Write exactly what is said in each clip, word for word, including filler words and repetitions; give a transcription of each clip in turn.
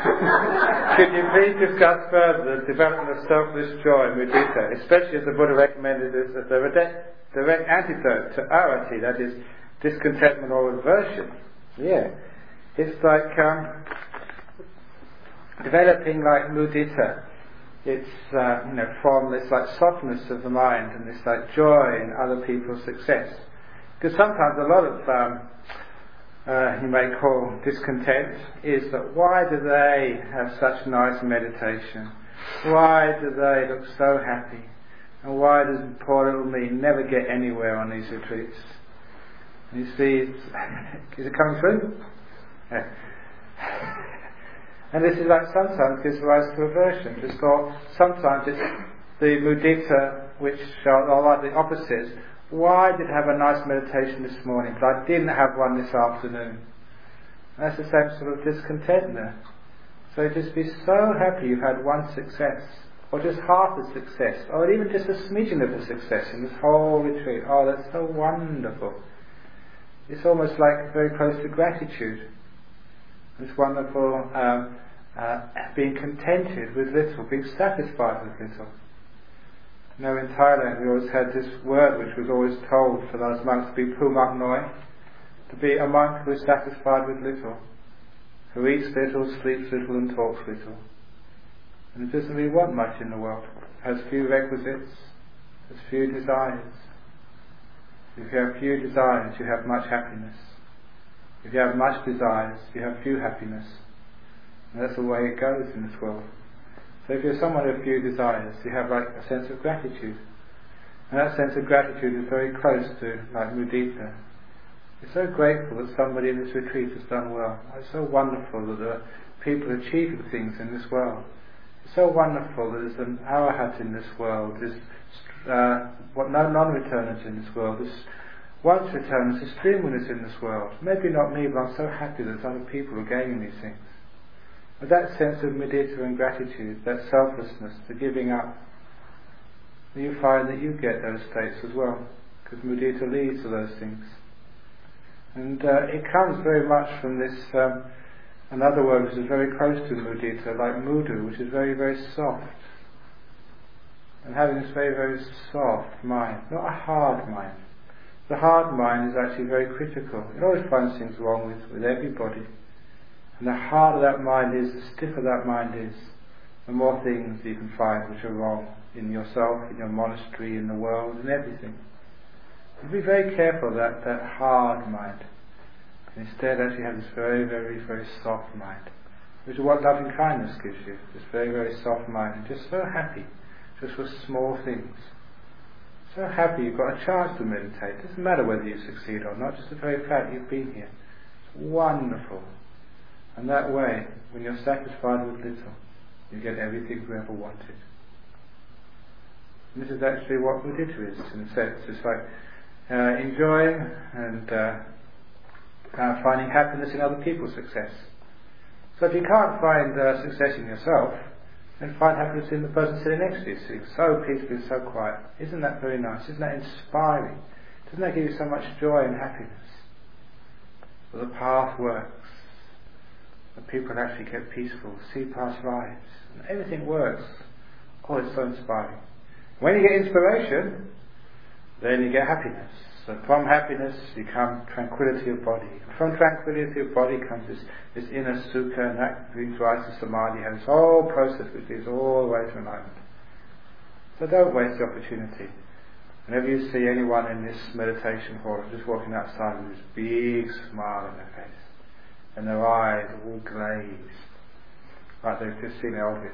Could you please discuss further the development of selfless joy, mudita, especially as the Buddha recommended this as the direct, direct antidote to arati, that is, discontentment or aversion? Yeah. It's like um, developing like mudita. It's uh, you know from this like softness of the mind and this like joy in other people's success. Because sometimes a lot of um, uh, you may call discontent is that why do they have such nice meditation? Why do they look so happy? And why does poor little me never get anywhere on these retreats? And you see, it's is it coming through? Yeah. And this is like sometimes gives rise to aversion. Just or sometimes it's the mudita which are, are like the opposites. Why did I have a nice meditation this morning, but I didn't have one this afternoon? And that's the same sort of discontent there. So just be so happy you've had one success, or just half a success, or even just a smidgen of a success in this whole retreat. Oh, that's so wonderful. It's almost like very close to gratitude. It's wonderful um, uh, being contented with little, being satisfied with little. You know, in Thailand we always had this word which was always told for those monks to be pumak noi, to be a monk who is satisfied with little, who eats little, sleeps little and talks little. And it doesn't really want much in the world. Has few requisites, has few desires. If you have few desires, you have much happiness. If you have much desires, you have few happiness. And that's the way it goes in this world. So if you're someone with few desires, you have like a sense of gratitude. And that sense of gratitude is very close to like mudita. You're so grateful that somebody in this retreat has done well. It's so wonderful that there are people achieving things in this world. It's so wonderful that there's an arahat in this world, there's uh, what no non-returners in this world, there's once returners, there's stream winners in this world. Maybe not me, but I'm so happy that other people are gaining these things. But that sense of mudita and gratitude, that selflessness, the giving up, you find that you get those states as well, because mudita leads to those things. And uh, it comes very much from this um, another word which is very close to mudita, like mudu, which is very, very soft. And having this very, very soft mind, not a hard mind. The hard mind is actually very critical. It always finds things wrong with, with everybody. And the harder that mind is, the stiffer that mind is, the more things you can find which are wrong in yourself, in your monastery, in the world, in everything. So be very careful of that, that hard mind. And instead actually have this very, very, very soft mind, which is what loving kindness gives you. This very, very soft mind, and just so happy, just for small things. So happy you've got a chance to meditate. It doesn't matter whether you succeed or not, just the very fact you've been here. It's wonderful. And that way, when you're satisfied with little, you get everything you ever wanted. And this is actually what mudita is, in a sense. It's like uh, enjoying and uh, uh, finding happiness in other people's success. So if you can't find uh, success in yourself, then find happiness in the person sitting next to you, sitting so peacefully, so quiet. Isn't that very nice? Isn't that inspiring? Doesn't that give you so much joy and happiness? Well, the path works. The people actually get peaceful, see past lives, and everything works. Oh, it's so inspiring. When you get inspiration, then you get happiness. So from happiness you come tranquility of body. From tranquility of body comes this, this inner sukha, and that brings rise to samadhi. You have this whole process which leads all the way to enlightenment. So don't waste the opportunity. Whenever you see anyone in this meditation hall just walking outside with this big smile on their face, and their eyes all glazed, like they've just seen Elvis.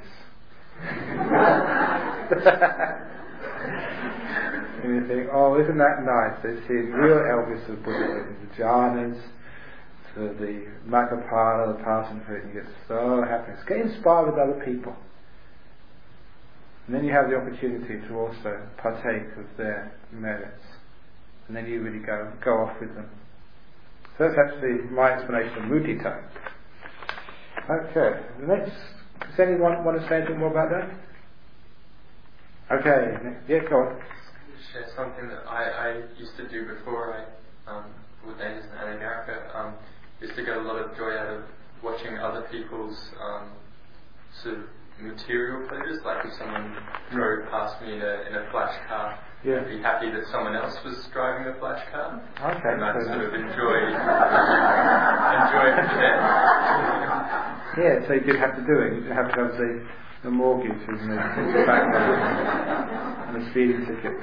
And you think, oh, isn't that nice? They've seen real Elvis of Buddhism, the jhanas, to the Makkapala, the passing fruit, and you get so happy. Get inspired with other people. And then you have the opportunity to also partake of their merits. And then you really go go off with them. So that's actually my explanation of mudita. Okay, the next, does anyone want to say anything more about that? Okay, yeah, go on. Share something that I, I used to do before I um, with days in America. Um, used to get a lot of joy out of watching other people's um, sort of material pleasures. Like if someone drove past me in a in a flash car, yeah. I'd be happy that someone else was driving a flash car, okay, and I'd so sort of enjoy enjoy it for them. Yeah, so you did have to do it. You didn't have to have the, the mortgage and the, the back and the speeding ticket.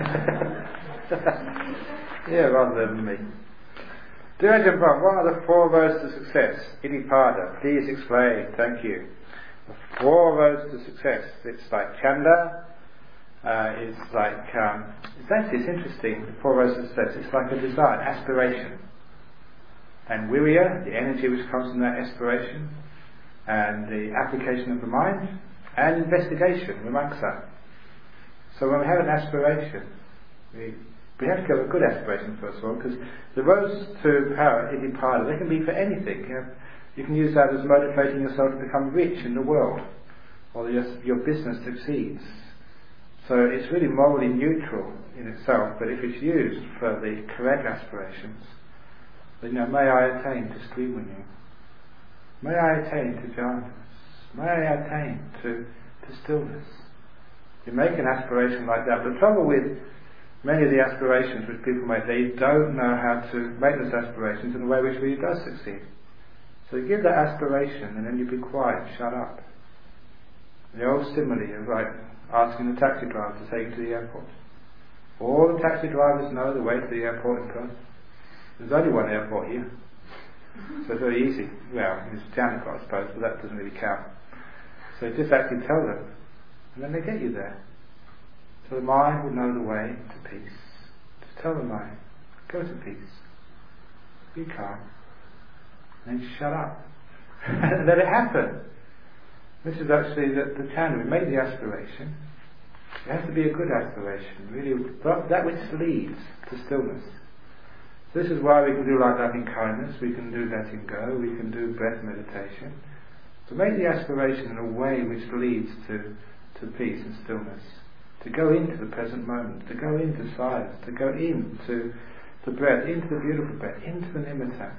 Yeah, rather than me. Dear Ajahn, what are the four roads to success? Iddhipada, please explain. Thank you. The four roads to success. It's like Chanda. Uh, it's like um, it's actually it's interesting. The four roads to success. It's like a desire, an aspiration, and Virya, the energy which comes from that aspiration, and the application of the mind, and investigation, Vimamsa. So when we have an aspiration, we we have to have a good aspiration first of all, because the roads to power, Iddhipada, they can be for anything. You know, you can use that as motivating yourself to become rich in the world, or your, your business succeeds. So it's really morally neutral in itself, but if it's used for the correct aspirations, then, you know, may I attain to stream with you. May I attain to jhanas. May I attain to, to stillness. You make an aspiration like that. But the trouble with many of the aspirations which people make, they don't know how to make those aspirations in a way which really does succeed. So you give that aspiration and then you be quiet, shut up. The old simile of like asking the taxi driver to take you to the airport. All the taxi drivers know the way to the airport in Perth. There's only one airport here. So it's very easy. Well, it's Janaka, I suppose, but that doesn't really count. So you just actually tell them, and then they get you there. So the mind will know the way to peace. Just tell the mind, go to peace. Be calm. And then shut up. And let it happen. This is actually the, the channel. We make the aspiration. It has to be a good aspiration, really, that which leads to stillness. This is why we can do like loving kindness, we can do letting go, we can do breath meditation. To make the aspiration in a way which leads to, to peace and stillness. To go into the present moment, to go into silence, to go into the breath, into the beautiful breath, into the nimitta.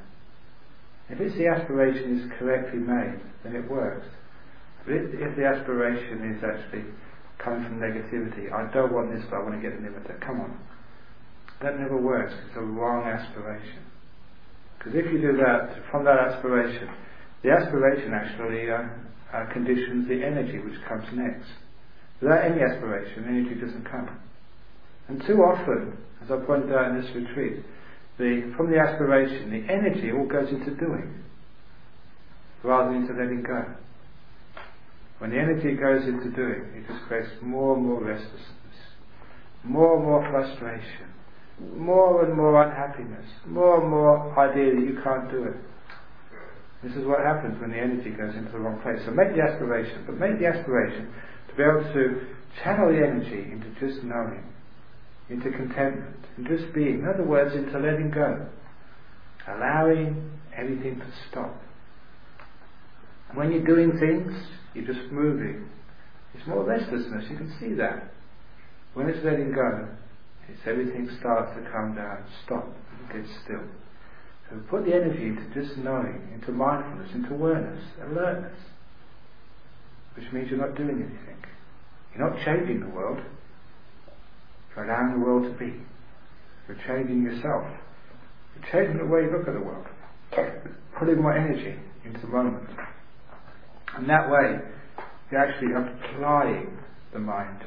If it's the aspiration is correctly made, then it works. But if, if the aspiration is actually coming from negativity, I don't want this, but I want to get the nimitta, come on. That never works. It's a wrong aspiration. Because if you do that, from that aspiration, the aspiration actually uh, uh, conditions the energy which comes next. Without any aspiration, energy doesn't come. And too often, as I pointed out in this retreat, the, from the aspiration, the energy all goes into doing, rather than into letting go. When the energy goes into doing, it just creates more and more restlessness, more and more frustration, more and more unhappiness, more and more idea that you can't do it. This is what happens when the energy goes into the wrong place. So make the aspiration, but make the aspiration to be able to channel the energy into just knowing, into contentment, and just being. In other words, into letting go, allowing everything to stop. When you're doing things, you're just moving. It's more restlessness, you can see that. When it's letting go, it's everything starts to come down, stop, and get still. So put the energy into just knowing, into mindfulness, into awareness, alertness, which means you're not doing anything. You're not changing the world. You're allowing the world to be. You're changing yourself. You're changing the way you look at the world. Putting more energy into the moment. And that way, you're actually applying the mind.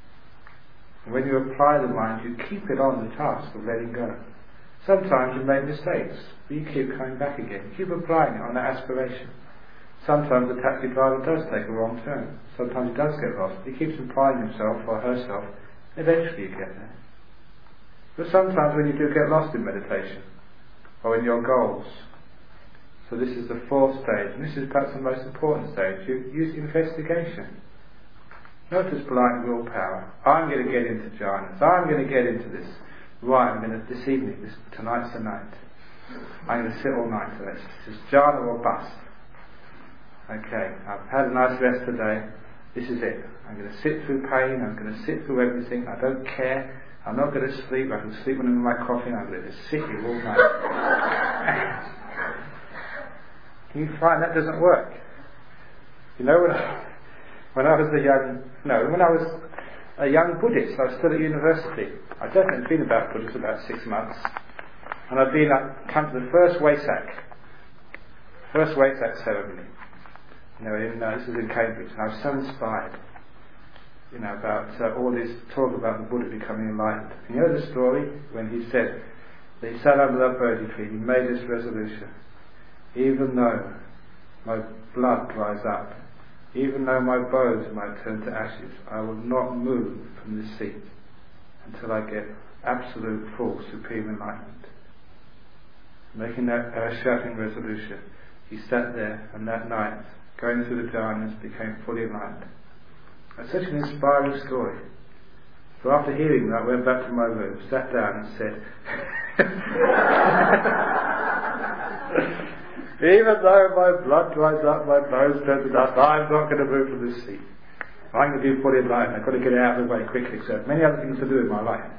And when you apply the mind, you keep it on the task of letting go. Sometimes you make mistakes, but you keep coming back again. You keep applying it on that aspiration. Sometimes the taxi driver does take a wrong turn. Sometimes he does get lost. He keeps applying himself or herself. Eventually you get there. But sometimes when you do get lost in meditation, or in your goals, so this is the fourth stage, and this is perhaps the most important stage, you use investigation. Not just blind willpower. I'm going to get into jhanas. I'm going to get into this. Right, I'm going to, this evening, this, tonight's the night. I'm going to sit all night to this. This is jhana or bust. Okay, I've had a nice rest today. This is it. I'm going to sit through pain. I'm going to sit through everything. I don't care. I'm not going to sleep. I can sleep when I'm in my coffin. I'm going to sit here all night. You find that doesn't work. You know, when I, when I was a young, no, when I was a young Buddhist, I was still at university. I'd definitely been about Buddhist about six months. And I'd been up, come to the first Wesak, first Wesak ceremony. You know, in, uh, this was in Cambridge, and I was so inspired. You know, about uh, all this talk about the Buddha becoming enlightened. And you know the story when he said that he sat under that Bodhi tree, he made this resolution: even though my blood dries up, even though my bones might turn to ashes, I will not move from this seat until I get absolute, full, supreme enlightenment. Making that earth-shattering resolution, he sat there, and that night, going through the jhanas, became fully enlightened. That's such an inspiring story. So after hearing that, I went back to my room, sat down and said, even though my blood dries up, my bones turn to dust, I'm not going to move from this seat. I'm going to be fully enlightened. I've got to get it out of the way quickly, because I have many other things to do in my life.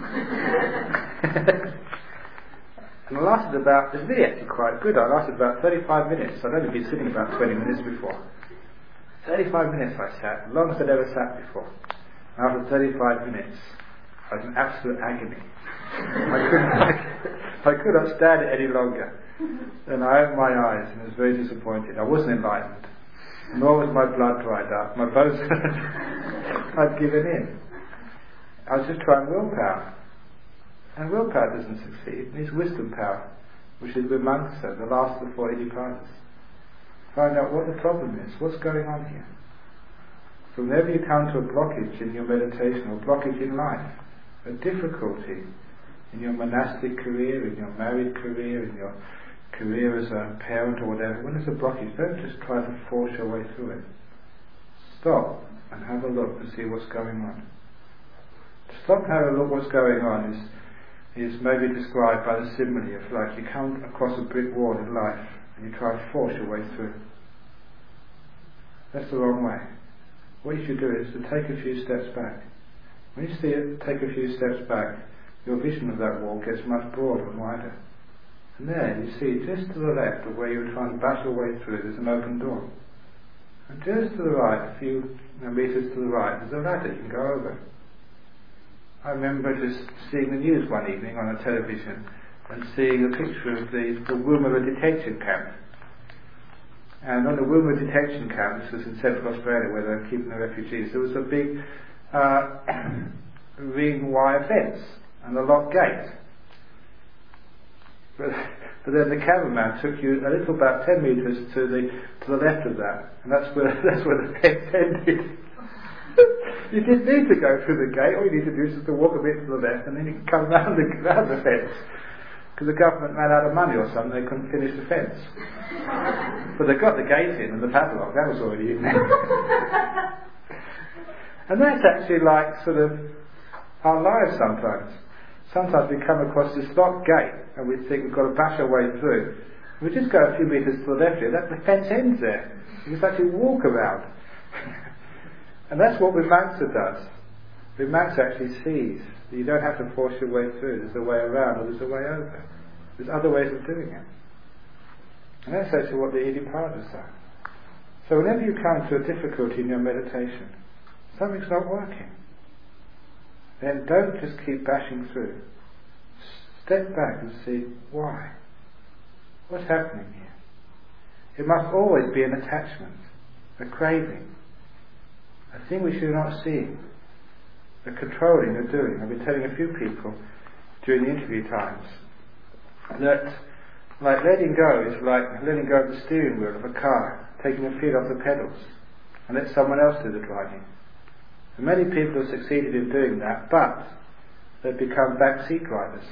And I lasted about, it's really actually quite good, I lasted about thirty-five minutes. I'd only been sitting about twenty minutes before. thirty-five minutes I sat, the longest I'd ever sat before. And after thirty-five minutes, I was in absolute agony. I couldn't, I could not stand it any longer. And I opened my eyes and was very disappointed. I wasn't enlightened, nor was my blood dried up. My bones, I'd given in. I was just trying willpower. And willpower doesn't succeed. It needs wisdom power, which is vimamsa, the last of the four iddhipadas. Find out what the problem is, what's going on here. So whenever you come to a blockage in your meditation, or blockage in life, a difficulty in your monastic career, in your married career, in your career as a parent or whatever, when there's a blockage, don't just try to force your way through it. Stop and have a look to see what's going on. To stop and have a look what's going on is, is maybe described by the simile of like you come across a brick wall in life, and you try to force your way through. That's the wrong way. What you should do is to take a few steps back. When you see it, take a few steps back, your vision of that wall gets much broader and wider. And there you see, just to the left of where you're trying to bash your way through, there's an open door. And just to the right, a few you know, meters to the right, there's a ladder you can go over. I remember just seeing the news one evening on a television and seeing a picture of the, the Woomera detention camp. And on the Woomera detention camp, this was in Central Australia where they're keeping the refugees, there was a big uh, ring wire fence and a locked gate. But, but then the cameraman took you a little about ten metres to the to the left of that, and that's where that's where the fence ended. You didn't need to go through the gate. All you need to do is just to walk a bit to the left, and then you can come round the, round the fence. Because the government ran out of money or something, they couldn't finish the fence. But they got the gate in and the padlock. That was already in there. And that's actually like sort of our lives sometimes. Sometimes we come across this locked gate and we think we've got to bash our way through. We just go a few metres to the left here. That the fence ends there. You just actually walk around. And that's what Vimamsa does. Vimamsa actually sees that you don't have to force your way through. There's a way around or there's a way over. There's other ways of doing it. And that's actually what the Iddhipadas are. So whenever you come to a difficulty in your meditation, something's not working, then don't just keep bashing through. Step back and see why. What's happening here? It must always be an attachment, a craving, a thing which you're not seeing, a controlling or doing. I've been telling a few people during the interview times that like letting go is like letting go of the steering wheel of a car, taking your feet off the pedals and let someone else do the driving. And many people have succeeded in doing that, but they've become backseat drivers.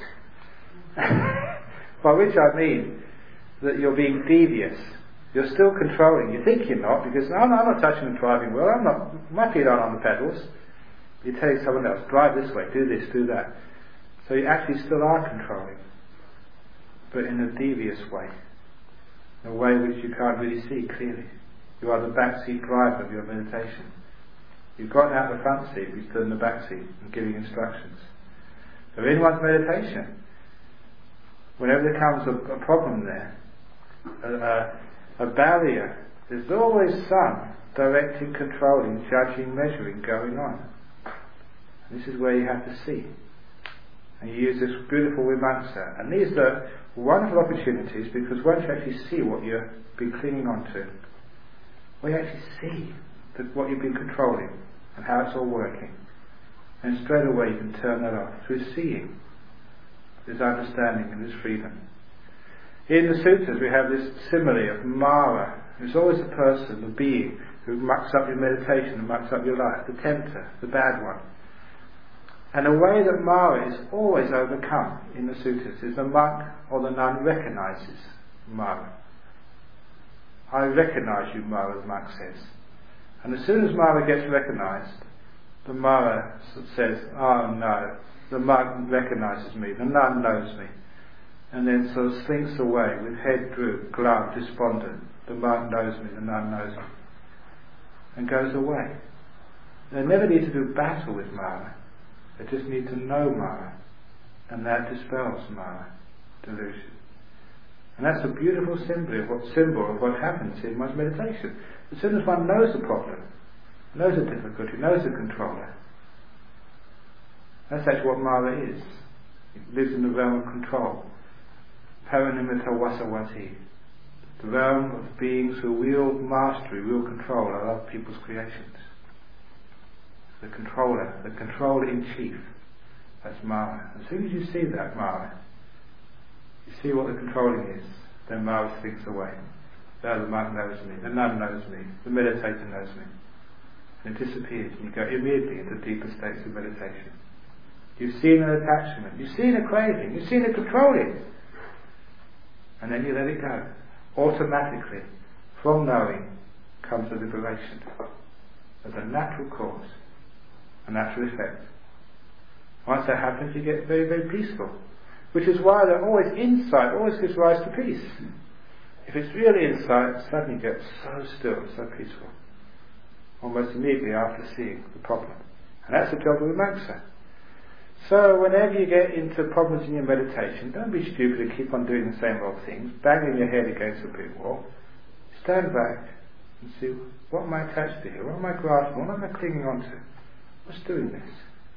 By which I mean that you're being devious. You're still controlling. You think you're not, because no, no, I'm not touching the driving wheel. I'm not. My feet aren't on the pedals. You're telling someone else, drive this way, do this, do that. So you actually still are controlling, but in a devious way, a way which you can't really see clearly. You are the backseat driver of your meditation. You've gotten out the front seat, you're still in the back seat and giving instructions. So in one's meditation, whenever there comes a, a problem there, a, a, a barrier. There's always some directing, controlling, judging, measuring going on. And this is where you have to see. And you use this beautiful vimamsa. And these are wonderful opportunities, because once you actually see what you've been clinging on to, when you actually see that what you've been controlling and how it's all working, and straight away you can turn that off through seeing, this understanding and this freedom. In the sutras we have this simile of Mara, who's always a person, the being, who mucks up your meditation and mucks up your life, the tempter, the bad one. And the way that Mara is always overcome in the sutras is the monk or the nun recognizes Mara. I recognize you, Mara, the monk says. And as soon as Mara gets recognized, the Mara says, oh no, the monk recognizes me, the nun knows me. And then sort of slinks away with head drooped, gloved, despondent. The monk knows me, the nun knows me. And goes away. They never need to do battle with Mara. They just need to know Mara. And that dispels Mara delusion. And that's a beautiful symbol of what, symbol of what happens in one's meditation. As soon as one knows the problem, knows the difficulty, knows the controller, that's actually what Mara is. It lives in the realm of control. Paranimita Vasavati. The realm of beings who wield mastery, wield control of other people's creations. The controller, the controller in chief. That's Mara. As soon as you see that Mara, you see what the controlling is, then Mara slinks away. Now the monk knows me, the nun knows me, the meditator knows me. And it disappears, and you go immediately into deeper states of meditation. You've seen an attachment, you've seen a craving, you've seen a controlling. And then you let it go. Automatically, from knowing, comes the liberation. As a natural cause, a natural effect. Once that happens, you get very, very peaceful. Which is why that always insight always gives rise to peace. If it's really insight, suddenly you get so still, so peaceful. Almost immediately after seeing the problem. And that's the job of vimamsa. So whenever you get into problems in your meditation, don't be stupid and keep on doing the same old things, banging your head against a brick wall. Stand back and see, what am I attached to here? What am I grasping? What am I clinging on to? What's doing this?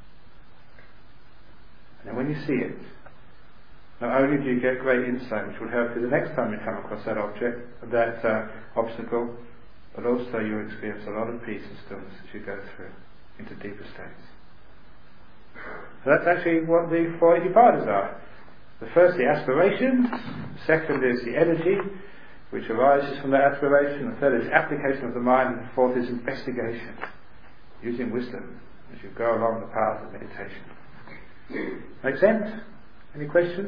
And then when you see it, not only do you get great insight, which will help you the next time you come across that object, that uh, obstacle, but also you'll experience a lot of peace and stillness as you go through into deeper states. So that's actually what the four iddhipadas are. The first, the aspiration. The second is the energy, which arises from that aspiration. The third is application of the mind. And the fourth is investigation, using wisdom as you go along the path of meditation. Make sense? Any questions?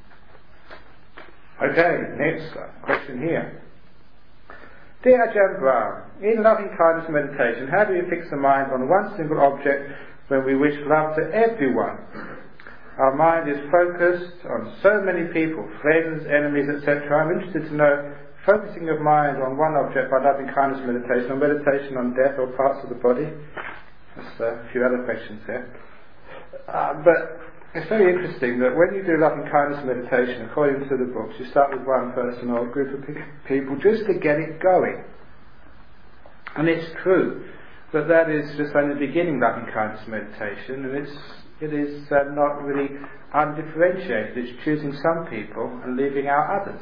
Okay, next question here. Dear Ajahn Brahm, in loving kindness meditation, how do you fix the mind on one single object when we wish love to everyone? Our mind is focused on so many people, friends, enemies, et cetera. I'm interested to know, focusing of mind on one object by loving kindness meditation, or meditation on death or parts of the body. There's a few other questions there. Uh, but it's very interesting that when you do loving kindness meditation, according to the books, you start with one person or a group of people just to get it going. And it's true that that is just only the beginning loving kindness meditation, and it's it is uh, not really undifferentiated. It's choosing some people and leaving out others.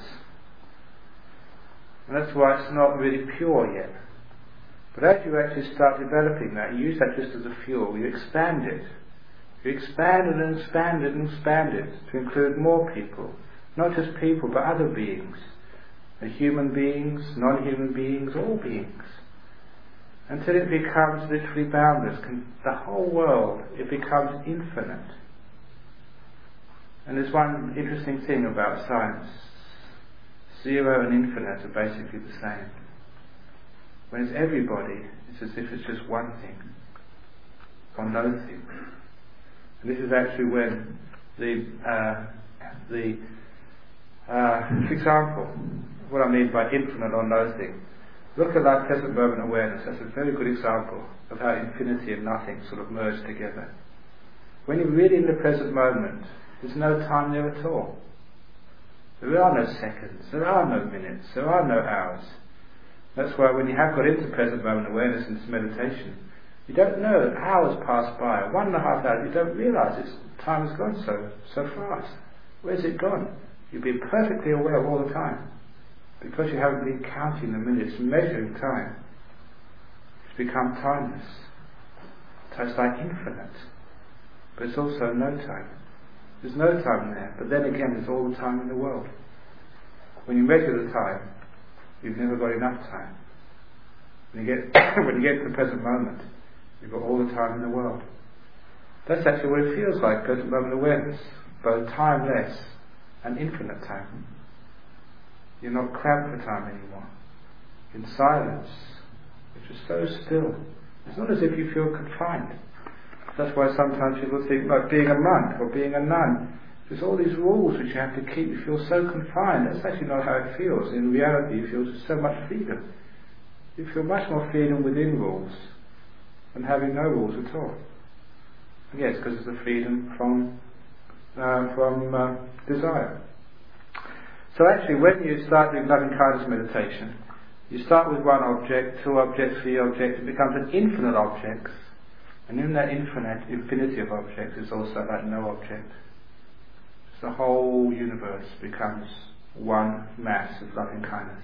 And that's why it's not really pure yet. But as you actually start developing that, you use that just as a fuel, you expand it. You expand it and expand it and expand it to include more people. Not just people, but other beings. The human beings, non-human beings, all beings. Until it becomes literally boundless. The whole world, it becomes infinite. And there's one interesting thing about science. Zero and infinite are basically the same. When it's everybody, it's as if it's just one thing. Or no thing. And this is actually when the, uh, the, uh, for example, what I mean by infinite or no thing. Look at that present moment awareness. That's a very good example of how infinity and nothing sort of merge together. When you're really in the present moment, there's no time there at all. There are no seconds, there are no minutes, there are no hours. That's why when you have got into present moment awareness and meditation, you don't know that hours pass by, one and a half hours, you don't realise it's, time has gone so, so fast. Where's it gone? You've been perfectly aware all the time. Because you haven't been counting the minutes, measuring time, it's become timeless. So it's like infinite. But it's also no time. There's no time there, but then again there's all the time in the world. When you measure the time, you've never got enough time. When you get when you get to the present moment, you've got all the time in the world. That's actually what it feels like, present moment awareness, both timeless and infinite time. You're not cramped for time anymore. In silence, which is so still. It's not as if you feel confined. That's why sometimes people think like being a monk or being a nun. There's all these rules which you have to keep. You feel so confined. That's actually not how it feels. In reality, you feel so much freedom. You feel much more freedom within rules than having no rules at all. Yes, because it's the freedom from uh, from uh, desire. So actually, when you start doing loving kindness meditation, you start with one object, two objects, three objects. It becomes an infinite objects. And in that infinite infinity of objects is also like no object. The whole universe becomes one mass of loving kindness.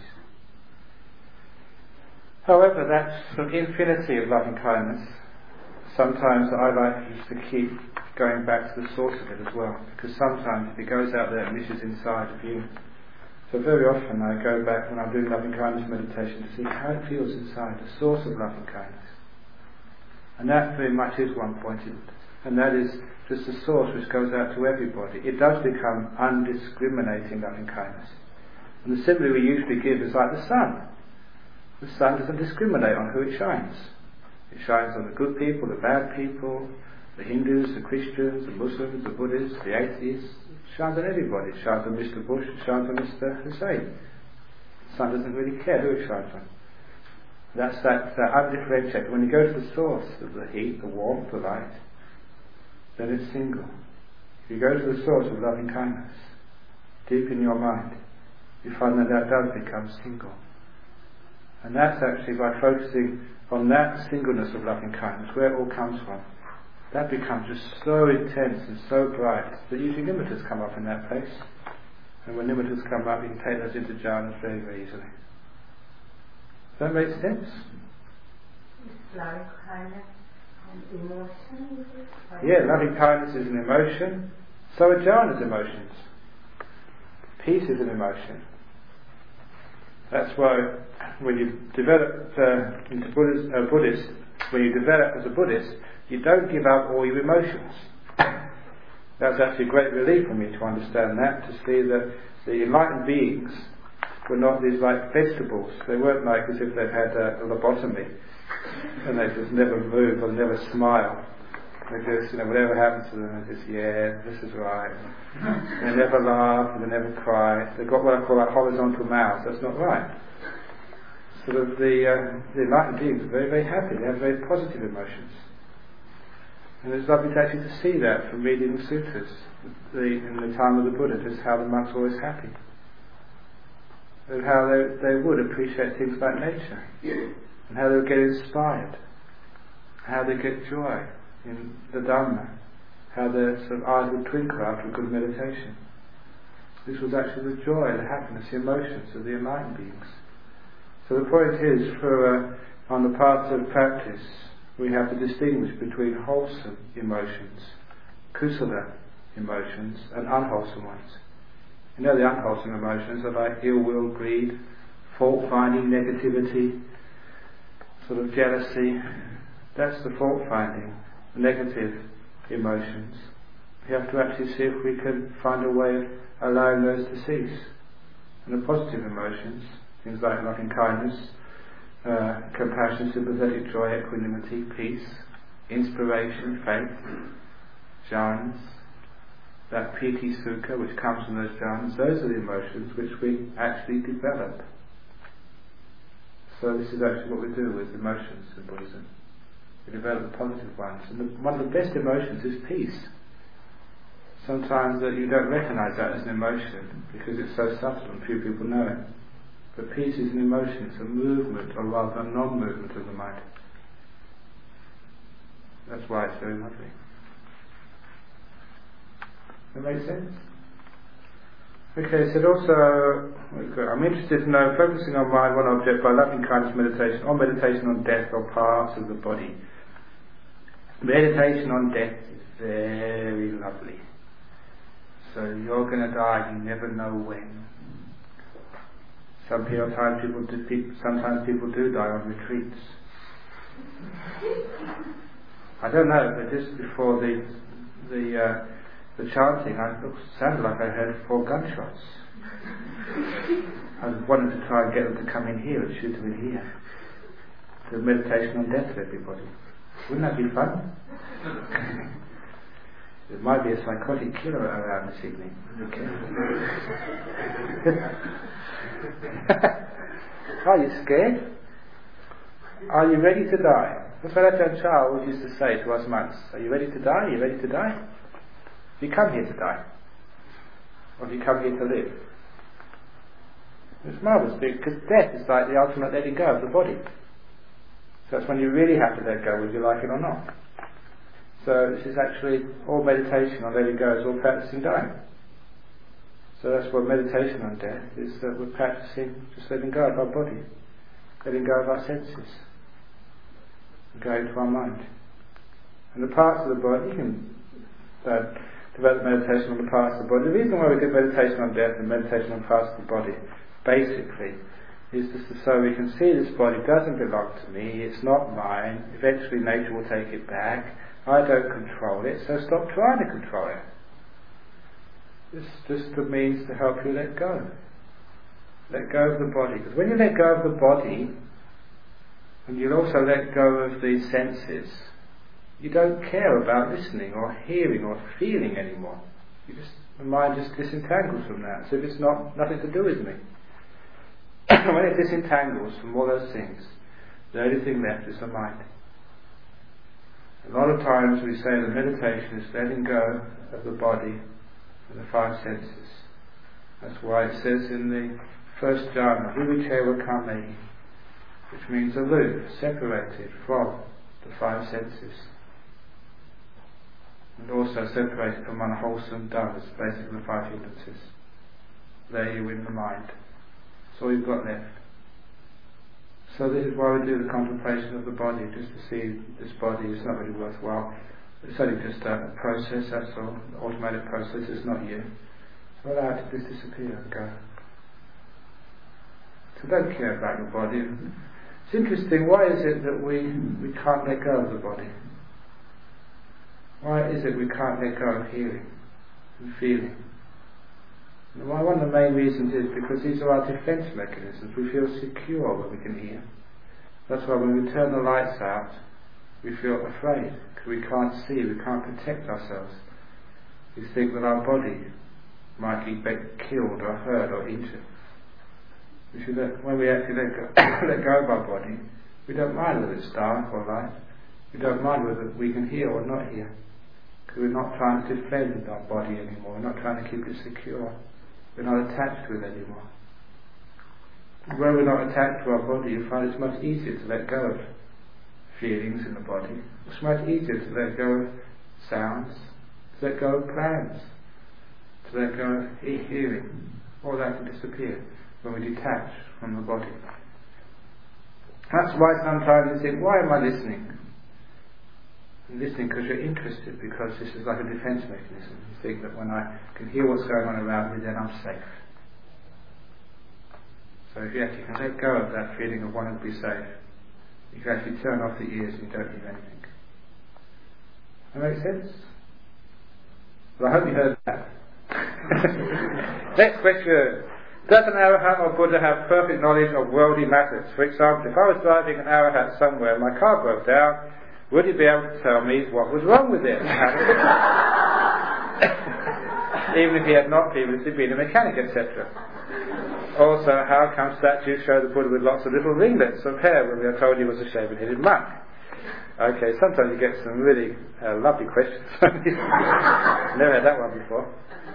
However, that sort of infinity of loving kindness, sometimes I like just to keep going back to the source of it as well, because sometimes it goes out there and misses inside of you. So very often I go back when I'm doing loving kindness meditation to see how it feels inside, the source of loving kindness. And that very much is one pointed, and that is just the source which goes out to everybody. It does become undiscriminating loving kindness. And the simile we usually give is like the sun. The sun doesn't discriminate on who it shines. It shines on the good people, the bad people, the Hindus, the Christians, the Muslims, the Buddhists, the atheists. It shines on everybody. It shines on Mister Bush, it shines on Mister Hussein. The sun doesn't really care who it shines on. That's that uh, undifferentiated. When you go to the source of the heat, the warmth, the light, then it's single. If you go to the source of loving kindness, deep in your mind, you find that that does become single. And that's actually by focusing on that singleness of loving kindness, where it all comes from. That becomes just so intense and so bright that usually nimittas come up in that place. And when nimittas come up, you can take those into jhanas very, very easily. Does that make sense? Loving kindness and emotion? Yeah, loving kindness is an emotion. So are jhanas emotions. Peace is an emotion. That's why when you develop uh, into Buddhist, uh, Buddhist, when you develop as a Buddhist, you don't give up all your emotions. That's actually a great relief for me to understand that, to see that the enlightened beings were not these like vegetables. They weren't like as if they'd had a, a lobotomy and they just never move or never smile. They just, you know, whatever happens to them, they just, yeah, this is right. They never laugh and they never cry. They've got what I call like horizontal mouths. That's not right. Sort of the, uh, the enlightened beings are very, very happy. They have very positive emotions. And it's lovely to actually to see that from reading the sutras. The, in the time of the Buddha, just how the monks were always happy. And how they, they would appreciate things like nature. And how they would get inspired. How they get joy in the Dhamma. How their sort of eyes would twinkle after a good meditation. This was actually the joy, the happiness, the emotions of the enlightened beings. So the point is, for uh, on the path of practice, we have to distinguish between wholesome emotions, kusala emotions, and unwholesome ones. You know, the unwholesome emotions are like ill will, greed, fault-finding, negativity, sort of jealousy. That's the fault-finding, negative emotions. We have to actually see if we can find a way of allowing those to cease. And the positive emotions, things like loving kindness, uh, compassion, sympathetic joy, equanimity, peace, inspiration, faith, jhanas, that piti sukha which comes from those jhanas, those are the emotions which we actually develop. So this is actually what we do with emotions in Buddhism. We develop the positive ones. And the, one of the best emotions is peace. sometimes that you don't recognise that as an emotion because it's so subtle and few people know it. But peace is an emotion, it's a movement, or rather a non-movement of the mind. That's why it's very lovely. Does that make sense? Okay, so also, I'm interested to know, focusing on mind, one object, by loving kindness meditation, or meditation on death or parts of the body. Meditation on death is very lovely. So you're going to die, you never know when. Some people, time people do, sometimes people do die on retreats. I don't know, but just before the the uh, the chanting, I it sounded like I heard four gunshots. I wanted to try and get them to come in here and shoot them in here. The meditation on death for everybody. Wouldn't that be fun? There might be a psychotic killer around this evening. Okay. Are you scared? Are you ready to die? That's what Ajahn Chah always used to say to us monks. Are you ready to die? Are you ready to die? Have you come here to die? Or have you come here to live? It's marvellous because death is like the ultimate letting go of the body. So that's when you really have to let go, whether you like it or not. So this is actually all meditation on letting go, is all practicing dying. So that's what meditation on death is, that we're practicing just letting go of our body, letting go of our senses, and going to our mind. And the parts of the body, you can uh, develop meditation on the parts of the body. The reason why we do meditation on death and meditation on parts of the body, basically, is just so we can see this body doesn't belong to me, it's not mine, eventually nature will take it back, I don't control it, so stop trying to control it. It's just the means to help you let go. Let go of the body. Because when you let go of the body, and you'll also let go of the senses, you don't care about listening or hearing or feeling anymore. You just, the mind just disentangles from that. So it's not nothing to do with me. When it disentangles from all those things, the only thing left is the mind. A lot of times we say the meditation is letting go of the body and the five senses. That's why it says in the first jhana, Vivicheva Kame, which means aloof, separated from the five senses. And also separated from unwholesome dhammas, basically the five hindrances. There you in the mind. That's all you've got left. So this is why we do the contemplation of the body, just to see this body is not really worthwhile. It's only just a process, that's all, an automatic process, it's not you. So allow it to just disappear and go. So don't care about your body. It's interesting, why is it that we, we can't let go of the body? Why is it we can't let go of hearing and feeling? Well, one of the main reasons is because these are our defence mechanisms. We feel secure when we can hear. That's why when we turn the lights out, we feel afraid, because we can't see, we can't protect ourselves. We think that our body might be killed or hurt or injured. We should let, when we actually let go, let go of our body, we don't mind whether it's dark or light. We don't mind whether we can hear or not hear, because we're not trying to defend our body anymore. We're not trying to keep it secure. We're not attached to it anymore. When we're not attached to our body, you find it's much easier to let go of feelings in the body. It's much easier to let go of sounds, to let go of plans, to let go of hearing. All that can disappear when we detach from the body. That's why sometimes you think, why am I listening? You're listening because you're interested, because this is like a defence mechanism. You think that when I can hear what's going on around me, then I'm safe. So if you actually can let go of that feeling of wanting to be safe, you can actually turn off the ears and you don't hear anything. That makes sense? Well, I hope you heard that. Next question. Does an Arahat or Buddha have perfect knowledge of worldly matters? For example, if I was driving an Arahat somewhere and my car broke down, would he be able to tell me what was wrong with it? Even if he had not previously been a mechanic, et cetera. Also, how come statues show the Buddha with lots of little ringlets of hair when we are told he was a shaven-headed monk? Okay, sometimes you get some really uh, lovely questions. Never had that one before.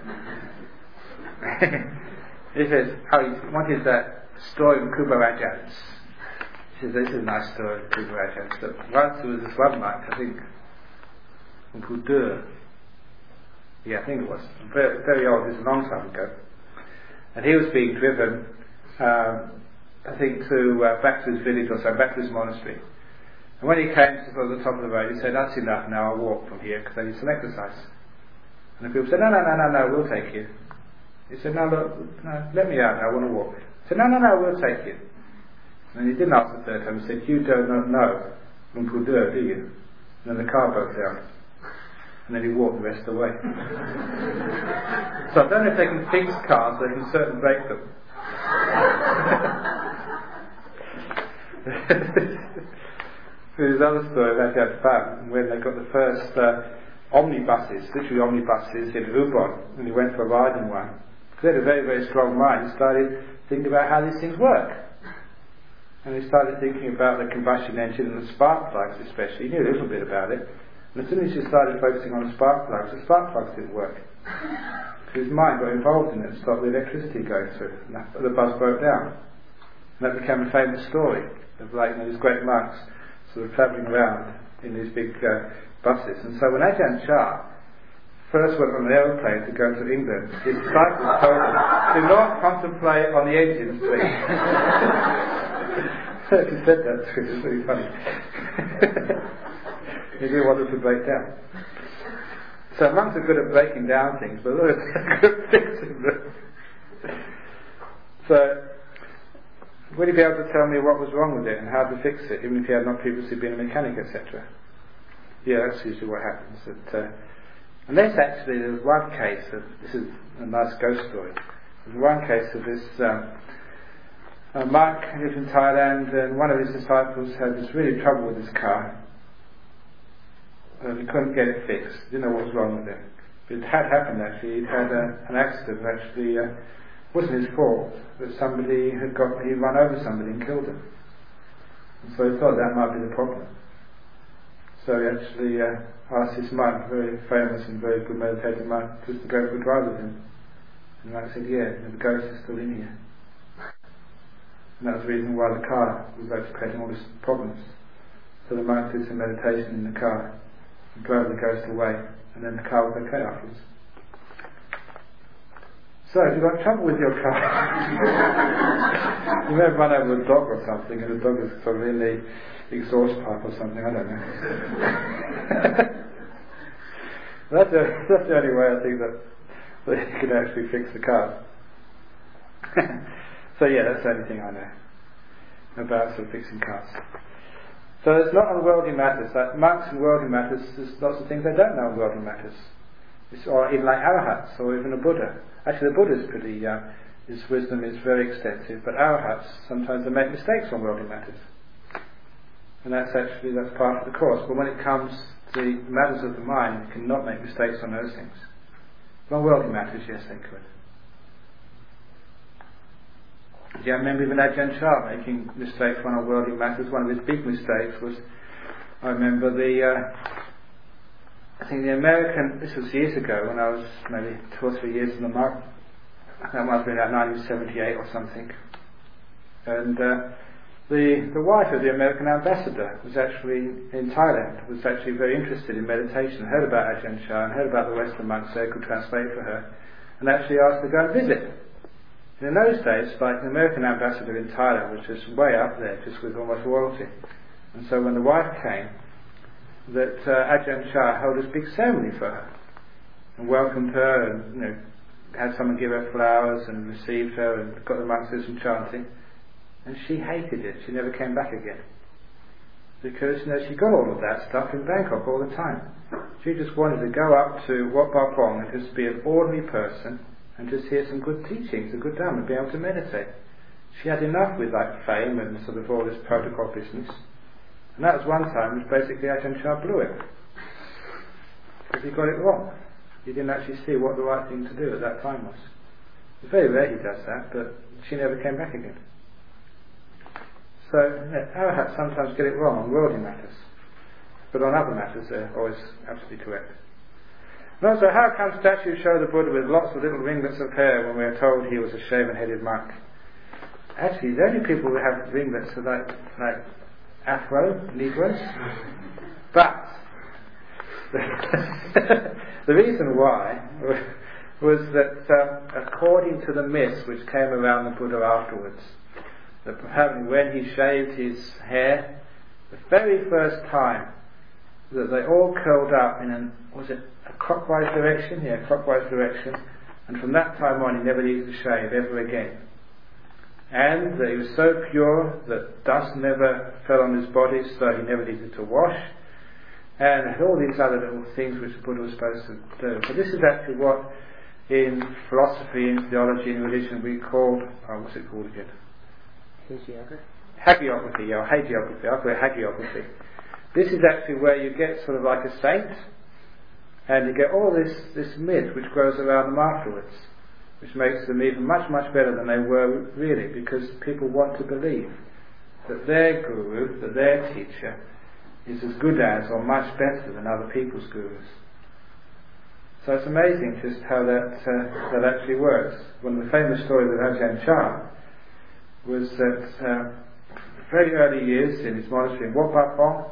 He says, oh, he wanted that story of Kuba Ajahn. He says, this is a nice story of Kuba Ajahn. So once there was this one monk, I think, in Kudur. Yeah, I think it was. Very, very old, it was a long time ago. And he was being driven, um, I think, to uh, back to his village or so, back to his monastery. And when he came to the top of the road, he said, that's enough now, I'll walk from here because I need some exercise. And the people said, no, no, no, no, no, we'll take you. He said, no, look, no, let me out, I want to walk. He said, no, no, no, we'll take you. And he didn't ask the third time, he said, you do not know Luang Pu Do, do you? And then the car broke down. And then he walked the rest of the way. So I don't know if they can fix cars, they can certainly break them. There's another story about that fun when they got the first uh, omnibuses, literally omnibuses in Ubon, and he went for a ride in one. Because he had a very, very strong mind. He started thinking about how these things work. And he started thinking about the combustion engine and the spark plugs especially. He knew a little bit about it. And as soon as he started focusing on the spark plugs, the spark plugs didn't work. So his mind got involved in it and stopped the electricity going through. And the bus broke down. And that became a famous story of like, you know, these great monks sort of travelling around in these big uh, buses. And so when Ajahn Chah first went on an aeroplane to go to England, his disciples told him, do not contemplate on the engines, please. He said that to him, it's really funny. He didn't want them to break down. So monks are good at breaking down things, but they're good at fixing them. So, would you be able to tell me what was wrong with it and how to fix it, even if you had not previously been a mechanic, et cetera? Yeah, that's usually what happens. That, uh, unless actually there was one case of, this is a nice ghost story, there was one case of this um, a monk who lived in Thailand, and one of his disciples had this really trouble with his car. And he couldn't get it fixed, didn't know what was wrong with it. But it had happened actually, he'd had a, an accident actually. Uh, It wasn't his fault, but somebody had got, he'd run over somebody and killed him. And so he thought that might be the problem. So he actually uh, asked his monk, very famous and very good meditative monk, just to go for a drive with him. And the monk said, yeah, the ghost is still in here. And that was the reason why the car was actually creating all these problems. So the monk did some meditation in the car and drove the ghost away, and then the car was okay afterwards. So, if you've got trouble with your car, you may have run over a dog or something, and the dog is sort of in the exhaust pipe or something, I don't know. that's, the, that's the only way I think that, that you can actually fix the car. So yeah, that's the only thing I know about sort of fixing cars. So it's not on worldly matters. Like monks and worldly matters, there's lots of things they don't know on worldly matters. It's, or even like arahats, or even a Buddha. Actually, the Buddha's pretty, uh, his wisdom is very extensive, but arahats, sometimes they make mistakes on worldly matters. And that's actually, that's part of the course. But when it comes to the matters of the mind, you cannot make mistakes on those things. But on worldly matters, yes, they could. Yeah, I remember even Ajahn Chah making mistakes on worldly matters. One of his big mistakes was, I remember the, uh, I think the American, this was years ago when I was maybe two or three years in the monk. That must have been about nineteen seventy-eight or something. And uh, the the wife of the American ambassador was actually in Thailand, was actually very interested in meditation, heard about Ajahn Chah and heard about the Western monks there, could translate for her, and actually asked to go and visit. And in those days, like the American ambassador in Thailand was just way up there, just with almost royalty. And so when the wife came, that uh, Ajahn Chah held this big ceremony for her and welcomed her and, you know, had someone give her flowers and received her and got the monks to do some chanting, and she hated it. She never came back again because, you know, she got all of that stuff in Bangkok all the time. She just wanted to go up to Wat Pah Pong and just be an ordinary person and just hear some good teachings, a good Dhamma, and be able to meditate. She had enough with like fame and sort of all this protocol business. And that was one time which basically Ajahn Chah blew it. Because he got it wrong. He didn't actually see what the right thing to do at that time was. It's very rare he does that, but she never came back again. So, yeah, arahats sometimes get it wrong on worldly matters. but on other matters they're always absolutely correct. And also, how come statues show the Buddha with lots of little ringlets of hair when we are told he was a shaven-headed monk? Actually, the only people who have ringlets are like, like Afro Negroes. But the, the reason why was that, um, according to the myths which came around the Buddha afterwards, that apparently when he shaved his hair, the very first time that they all curled up in an, was it a clockwise direction? Yeah, clockwise direction. And from that time on he never needed to shave ever again. And that he was so pure that dust never fell on his body, so he never needed to wash. And all these other little things which the Buddha was supposed to do. So this is actually what in philosophy, in theology, in religion we call, oh, what's it called again? Hagiography? Hagiography, yeah, hagiography, I'll call it hagiography. This is actually where you get sort of like a saint, and you get all this, this myth which grows around them afterwards, which makes them even much, much better than they were really, because people want to believe that their guru, that their teacher, is as good as or much better than other people's gurus. So it's amazing just how that uh, that actually works. One of the famous stories of Ajahn Chah was that uh, very early years in his monastery in Wat Pah Pong,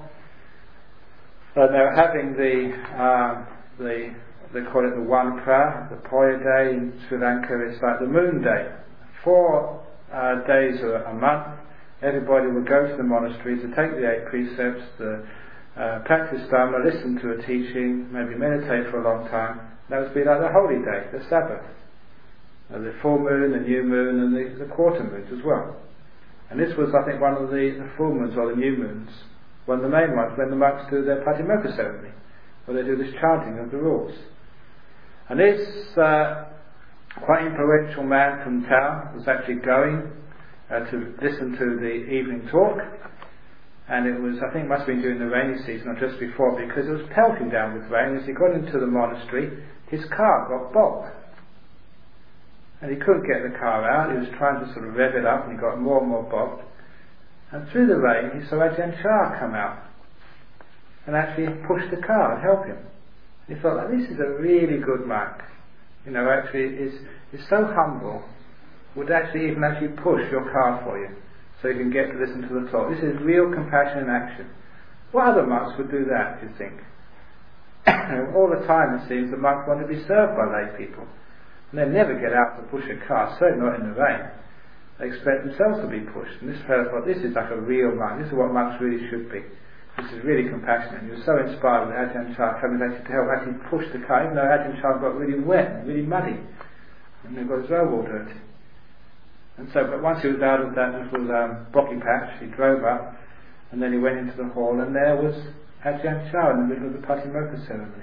uh, they were having the uh, the they call it the One Pra, the Poya Day in Sri Lanka. It's like the Moon Day. Four uh, days or a month, everybody would go to the monastery to take the eight precepts, the uh, practice Dharma, listen to a teaching, maybe meditate for a long time. That would be like the holy day, the Sabbath. Uh, the full moon, the new moon, and the, the quarter moons as well. And this was, I think, one of the, the full moons or the new moons, one of the main ones, when the monks do their Patimokkha ceremony, where they do this chanting of the rules. And this uh, quite influential man from town was actually going uh, to listen to the evening talk, and it was, I think, must have been during the rainy season or just before, because it was pelting down with rain. As he got into the monastery, his car got bogged. And he couldn't get the car out. He was trying to sort of rev it up, and he got more and more bogged. And through the rain, he saw Ajahn Chah come out and actually push the car and help him. He thought, like, this is a really good monk. You know, actually is is so humble, would actually even actually push your car for you, so you can get to listen to the talk. This is real compassion in action. What other monks would do that, do you think? All the time it seems the monks want to be served by lay people. And they never get out to push a car, certainly not in the rain. They expect themselves to be pushed. And this fellow thought, this is like a real monk. This is what monks really should be. This is really compassionate. He was so inspired with Ajahn Chah coming actually to help actually push the car, even though Ajahn Chah got really wet and really muddy. And he got his robe all dirty. And so, but once he was out of that little um, rocky patch, he drove up, and then he went into the hall, and there was Ajahn Chah in the middle of the Patimokkha ceremony.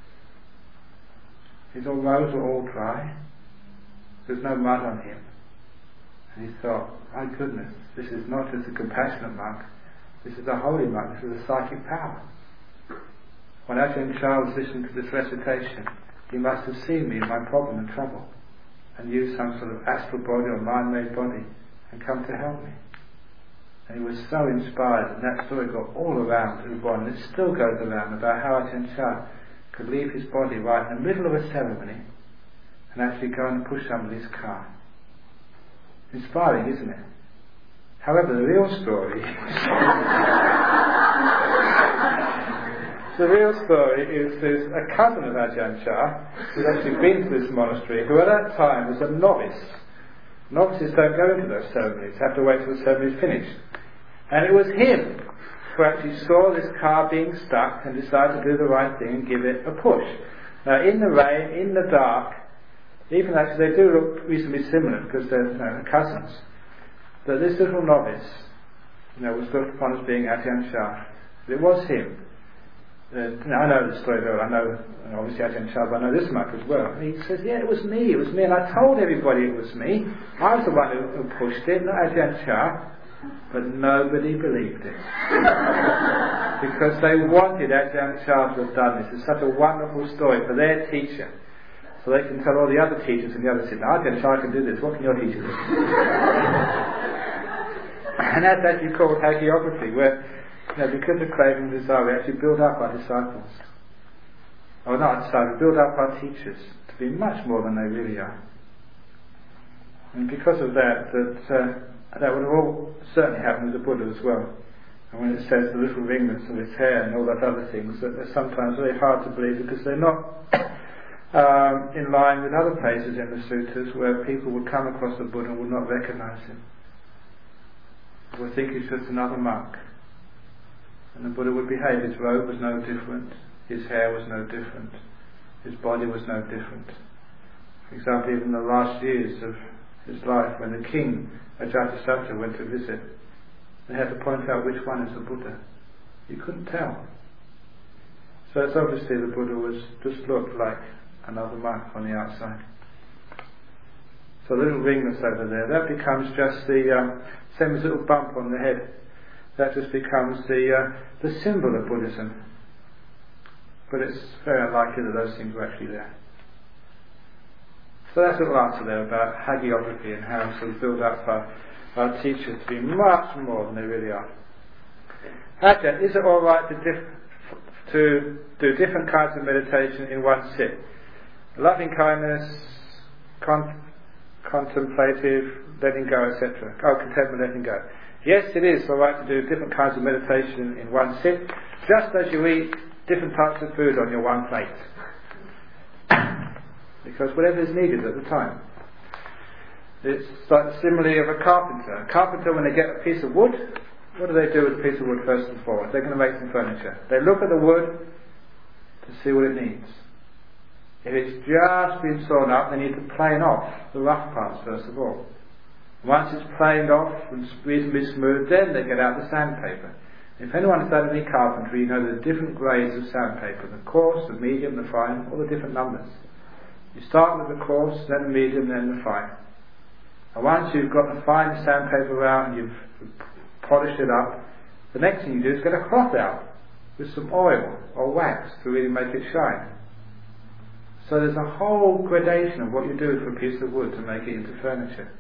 His old robes were all dry. There was no mud on him. And he thought, my goodness, this is not just a compassionate monk, this is a holy monk, this is a psychic power. When Ajahn Chah was listening to this recitation, he must have seen me in my problem and trouble, and used some sort of astral body or mind-made body, and come to help me. And he was so inspired, and that story got all around everyone, and it still goes around, about how Ajahn Chah could leave his body right in the middle of a ceremony and actually go and push somebody's car. Inspiring, isn't it? However, the real story the real story is there's a cousin of Ajahn Chah who's actually been to this monastery, who at that time was a novice. Novices don't go into those ceremonies, have to wait till the ceremony is finished. And it was him who actually saw this car being stuck and decided to do the right thing and give it a push. Now, in the rain, in the dark, even actually they do look reasonably similar because they're, you know, cousins. But this little novice, you know, was looked upon as being Ajahn Chah. But it was him. Uh, now, I know the story very well. I know, you know obviously Ajahn Chah, but I know this much as well. And he says, yeah, it was me, it was me. And I told everybody it was me. I was the one who, who pushed it, not Ajahn Chah. But nobody believed it. Because they wanted Ajahn Chah to have done this. It's such a wonderful story for their teacher. So they can tell all the other teachers in the other city, Ajahn Chah can do this, what can your teacher do? And that's actually called hagiography, where you know, because of craving and desire, we actually build up our disciples. Or not our disciples, build up our teachers to be much more than they really are. And because of that, that uh, that would have all certainly happened with the Buddha as well. And when it says the little ringlets of his hair and all that other things, that they're sometimes very hard to believe because they're not um, in line with other places in the sutras where people would come across the Buddha and would not recognize him. Would think he's just another monk. And the Buddha would behave. His robe was no different, his hair was no different, his body was no different. For example, even the last years of his life, when the king Ajatasattu went to visit, they had to point out which one is the Buddha. You couldn't tell. So it's obviously the Buddha was just looked like another monk on the outside. So the little ringlets over there, that becomes just the um, same as a little bump on the head. That just becomes the uh, the symbol of Buddhism. But it's very unlikely that those things were actually there. So that's a little answer there about hagiography and how we sort of build up our, our teachers to be much more than they really are. Ajahn, is it alright to, dif- to do different kinds of meditation in one sit? Loving kindness, con- contemplative, letting go, et cetera. Oh, contentment, letting go. Yes, it is alright to do different kinds of meditation in one sit, just as you eat different types of food on your one plate. Because whatever is needed at the time. It's like the simile of a carpenter. A carpenter, when they get a piece of wood, what do they do with a piece of wood first and foremost? They're going to make some furniture. They look at the wood to see what it needs. If it's just been sawn up, they need to plane off the rough parts first of all. Once it's planed off and reasonably smooth, then they get out the sandpaper. If anyone has done any carpentry, you know the different grades of sandpaper, the coarse, the medium, the fine, all the different numbers. You start with the coarse, then the medium, then the fine. And once you've got the fine sandpaper out and you've polished it up, the next thing you do is get a cloth out with some oil or wax to really make it shine. So there's a whole gradation of what you do for a piece of wood to make it into furniture.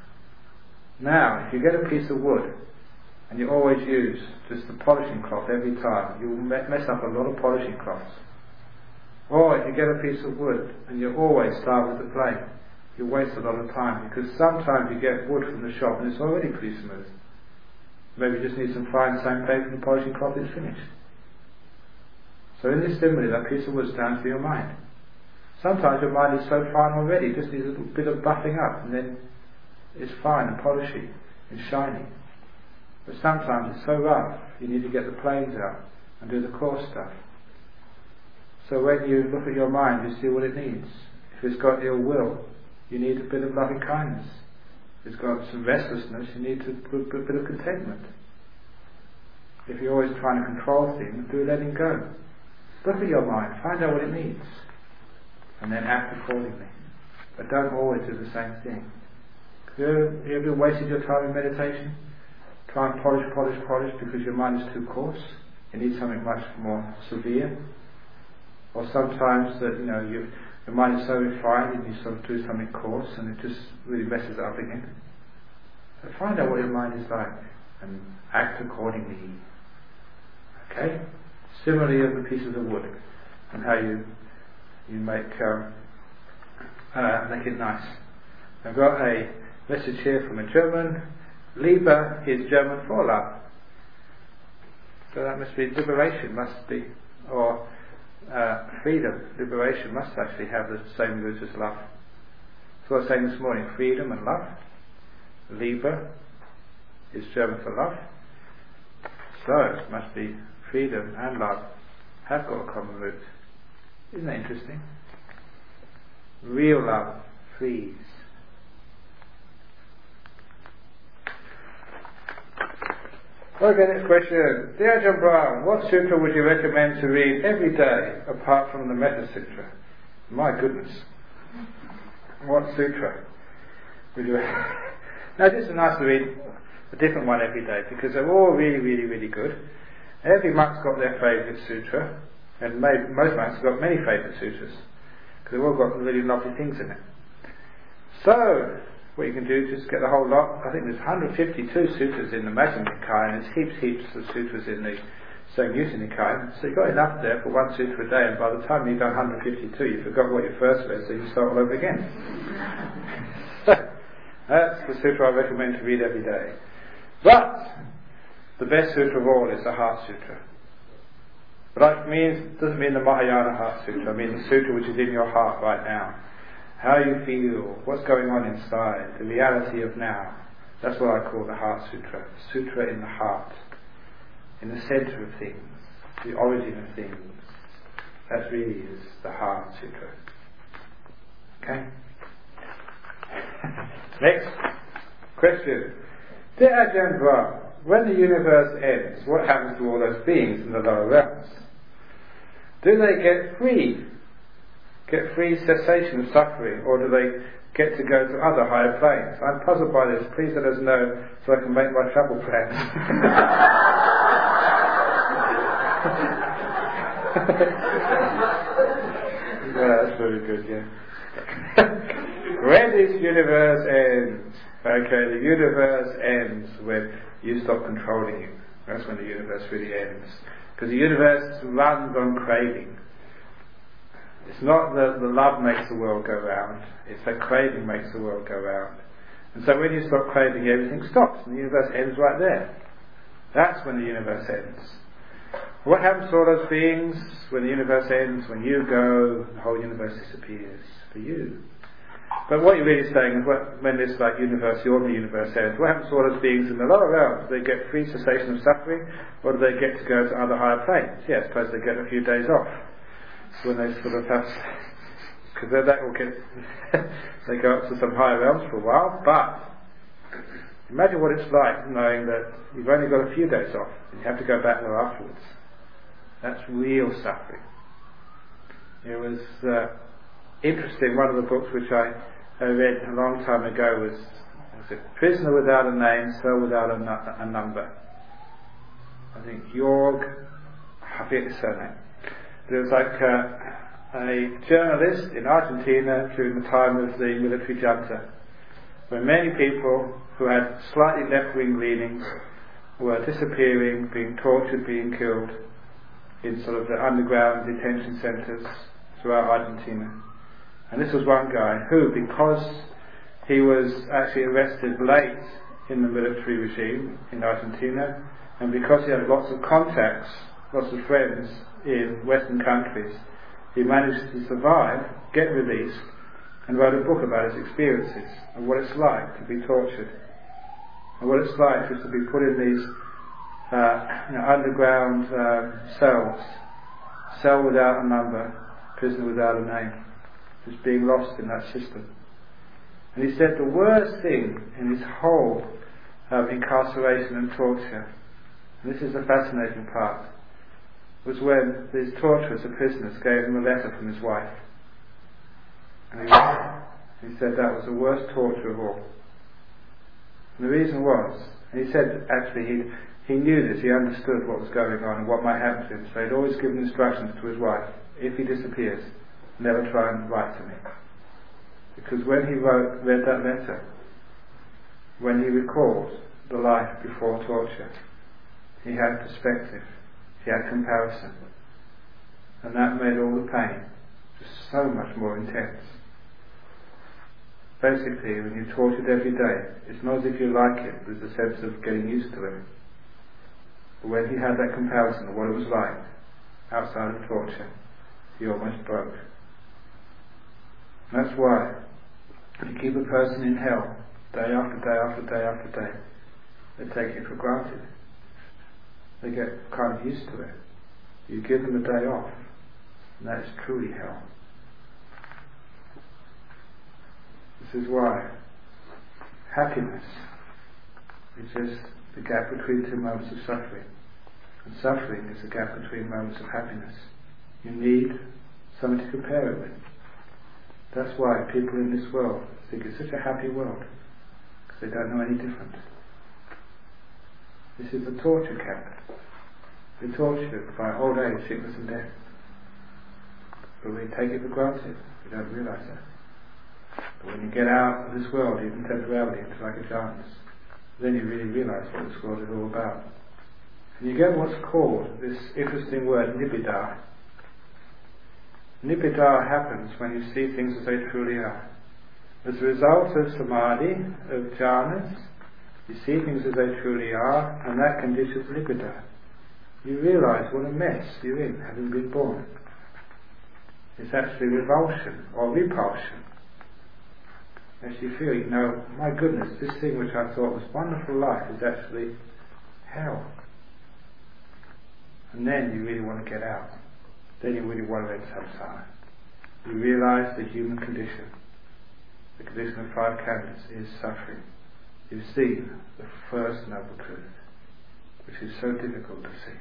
Now, if you get a piece of wood and you always use just the polishing cloth every time, you'll mess up a lot of polishing cloths. Or if you get a piece of wood and you always start with the plane, you waste a lot of time, because sometimes you get wood from the shop and it's already pretty smooth. Maybe you just need some fine sandpaper and the polishing cloth is finished. So in this simile, that piece of wood stands for your mind. Sometimes your mind is so fine already, it just needs a little bit of buffing up and then it's fine and polishy and shiny. But sometimes it's so rough, you need to get the planes out and do the coarse stuff. So when you look at your mind, you see what it needs. If it's got ill will, you need a bit of loving kindness. If it's got some restlessness, you need to put a bit of contentment. If you're always trying to control things, do letting go. Look at your mind, find out what it needs, and then act accordingly. But don't always do the same thing. Have you ever wasted your time in meditation? Try and polish, polish, polish because your mind is too coarse. You need something much more severe. Or sometimes that, you know, you, your mind is so refined and you sort of do something coarse and it just really messes it up again. So find out what your mind is like and act accordingly. Okay? Similarly of the pieces of wood and how you you make um, uh, make it nice. I've got a message here from a German. Liebe is German for love. So that must be liberation, must be, or uh, freedom, liberation must actually have the same root as love. So I was saying this morning, freedom and love. Liebe is German for love. So it must be freedom and love have got a common root. Isn't that interesting? Real love frees. Okay, next question. Dear Ajahn Brahm, what sutra would you recommend to read every day apart from the Metta Sutra? My goodness. What sutra would you Now this is nice to read a different one every day because they're all really, really, really good. Every monk's got their favourite sutra, and maybe, most monks have got many favourite sutras because they've all got really lovely things in it. So, what you can do is just get the whole lot. I think there's one hundred fifty-two sutras in the Majjhima Nikaya, and there's heaps, heaps of sutras in the Samyutta Nikaya. So you've got enough there for one sutra a day, and by the time you've done one hundred fifty-two, you forgot what you first read, so you start all over again. That's the sutra I recommend to read every day. But the best sutra of all is the Heart Sutra. But that means, doesn't mean the Mahayana Heart Sutra. I mean the sutra which is in your heart right now. How you feel, what's going on inside, the reality of now. That's what I call the Heart Sutra. Sutra in the heart, in the centre of things, the origin of things. That really is the Heart Sutra. Okay? Next question. Dear Ajahn Brahm, when the universe ends, what happens to all those beings in the lower realms? Do they get free? Get free cessation of suffering, or do they get to go to other higher planes? I'm puzzled by this. Please let us know so I can make my travel plans. Yeah, that's very good, yeah. When this universe ends, okay, the universe ends when you stop controlling it. That's when the universe really ends. Because the universe runs on craving. It's not that the love makes the world go round, it's that craving makes the world go round. And so when you stop craving, everything stops, and the universe ends right there. That's when the universe ends. What happens to all those beings when the universe ends? When you go, the whole universe disappears for you. But what you're really saying is when this like universe, the ordinary universe ends, what happens to all those beings in the lower realms? Do they get free cessation of suffering, or do they get to go to other higher planes? Yeah, I suppose they get a few days off. When they sort of have, because that will get, they go up to some higher realms for a while, but imagine what it's like knowing that you've only got a few days off and you have to go back there afterwards. That's real suffering. It was uh, interesting, one of the books which I, I read a long time ago was, was a prisoner without a name, cell without a, nu- a number. I think Jorg, I forget his surname. There was like uh, a journalist in Argentina during the time of the military junta, where many people who had slightly left-wing leanings were disappearing, being tortured, being killed in sort of the underground detention centres throughout Argentina. And this was one guy who, because he was actually arrested late in the military regime in Argentina, and because he had lots of contacts, lots of friends in Western countries, he managed to survive, get released, and wrote a book about his experiences and what it's like to be tortured, and what it's like just to be put in these uh, you know, underground um, cells, cell without a number, prisoner without a name, just being lost in that system. And he said the worst thing in his whole um, incarceration and torture, and this is the fascinating part, was when these torturers, the prisoners, gave him a letter from his wife. And he, he said that was the worst torture of all. And the reason was, and he said actually he he knew this, he understood what was going on and what might happen to him, so he'd always given instructions to his wife, if he disappears, never try and write to me. Because when he wrote, read that letter, when he recalled the life before torture, he had perspective. He had comparison, and that made all the pain just so much more intense. Basically, when you're tortured every day, it's not as if you like it, there's a sense of getting used to it. But when he had that comparison of what it was like outside of torture, he almost broke. And that's why, if you keep a person in hell, day after day after day after day, they take it for granted. They get kind of used to it. You give them a day off, and that is truly hell. This is why happiness is just the gap between two moments of suffering, and suffering is the gap between moments of happiness. You need something to compare it with. That's why people in this world think it's such a happy world, because they don't know any different. This is the torture camp. We're tortured by old age, sickness and death. But we take it for granted. We don't realise that. But when you get out of this world, even temporarily, into like a jhanas, then you really realise what this world is all about. And you get what's called, this interesting word, nibbida. Nibbida happens when you see things as they truly are. As a result of samadhi, of jhanas, you see things as they truly are, and that conditions nibbida. You realise what a mess you're in, having been born. It's actually revulsion or repulsion. As you feel, you know, my goodness, this thing which I thought was wonderful life is actually hell. And then you really want to get out. Then you really want to end samsara. You realise the human condition. The condition of five khandhas is suffering. You've seen the first noble truth, which is so difficult to see.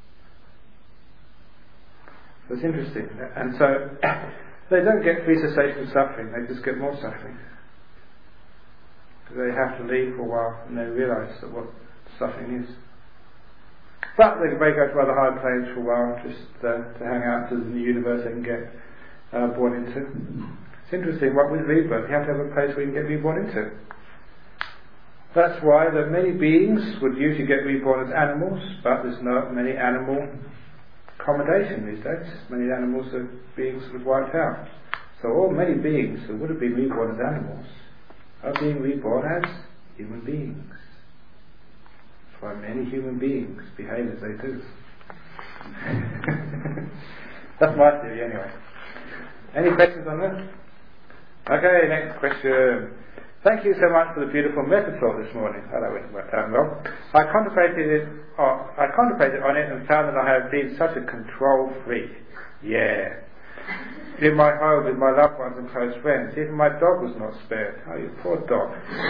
So it's interesting. And so they don't get free cessation of suffering, they just get more suffering. Because they have to leave for a while and they realise that what suffering is. But they may go to other higher planes for a while just uh, to hang out to the new universe they can get uh, born into. It's interesting, what with rebirth, you have to have a place where you can get reborn into. That's why that many beings would usually get reborn as animals, but there's not many animal accommodation these days. Many animals are being sort of wiped out. So all many beings who would have been reborn as animals are being reborn as human beings. That's why many human beings behave as they do. That's my theory anyway. Any questions on that? Okay, next question. Thank you so much for the beautiful metaphor this morning. Oh, that went down well. I contemplated it. Oh, I contemplated on it and found that I have been such a control freak. Yeah. In my home with my loved ones and close friends, even my dog was not spared. Oh, you poor dog.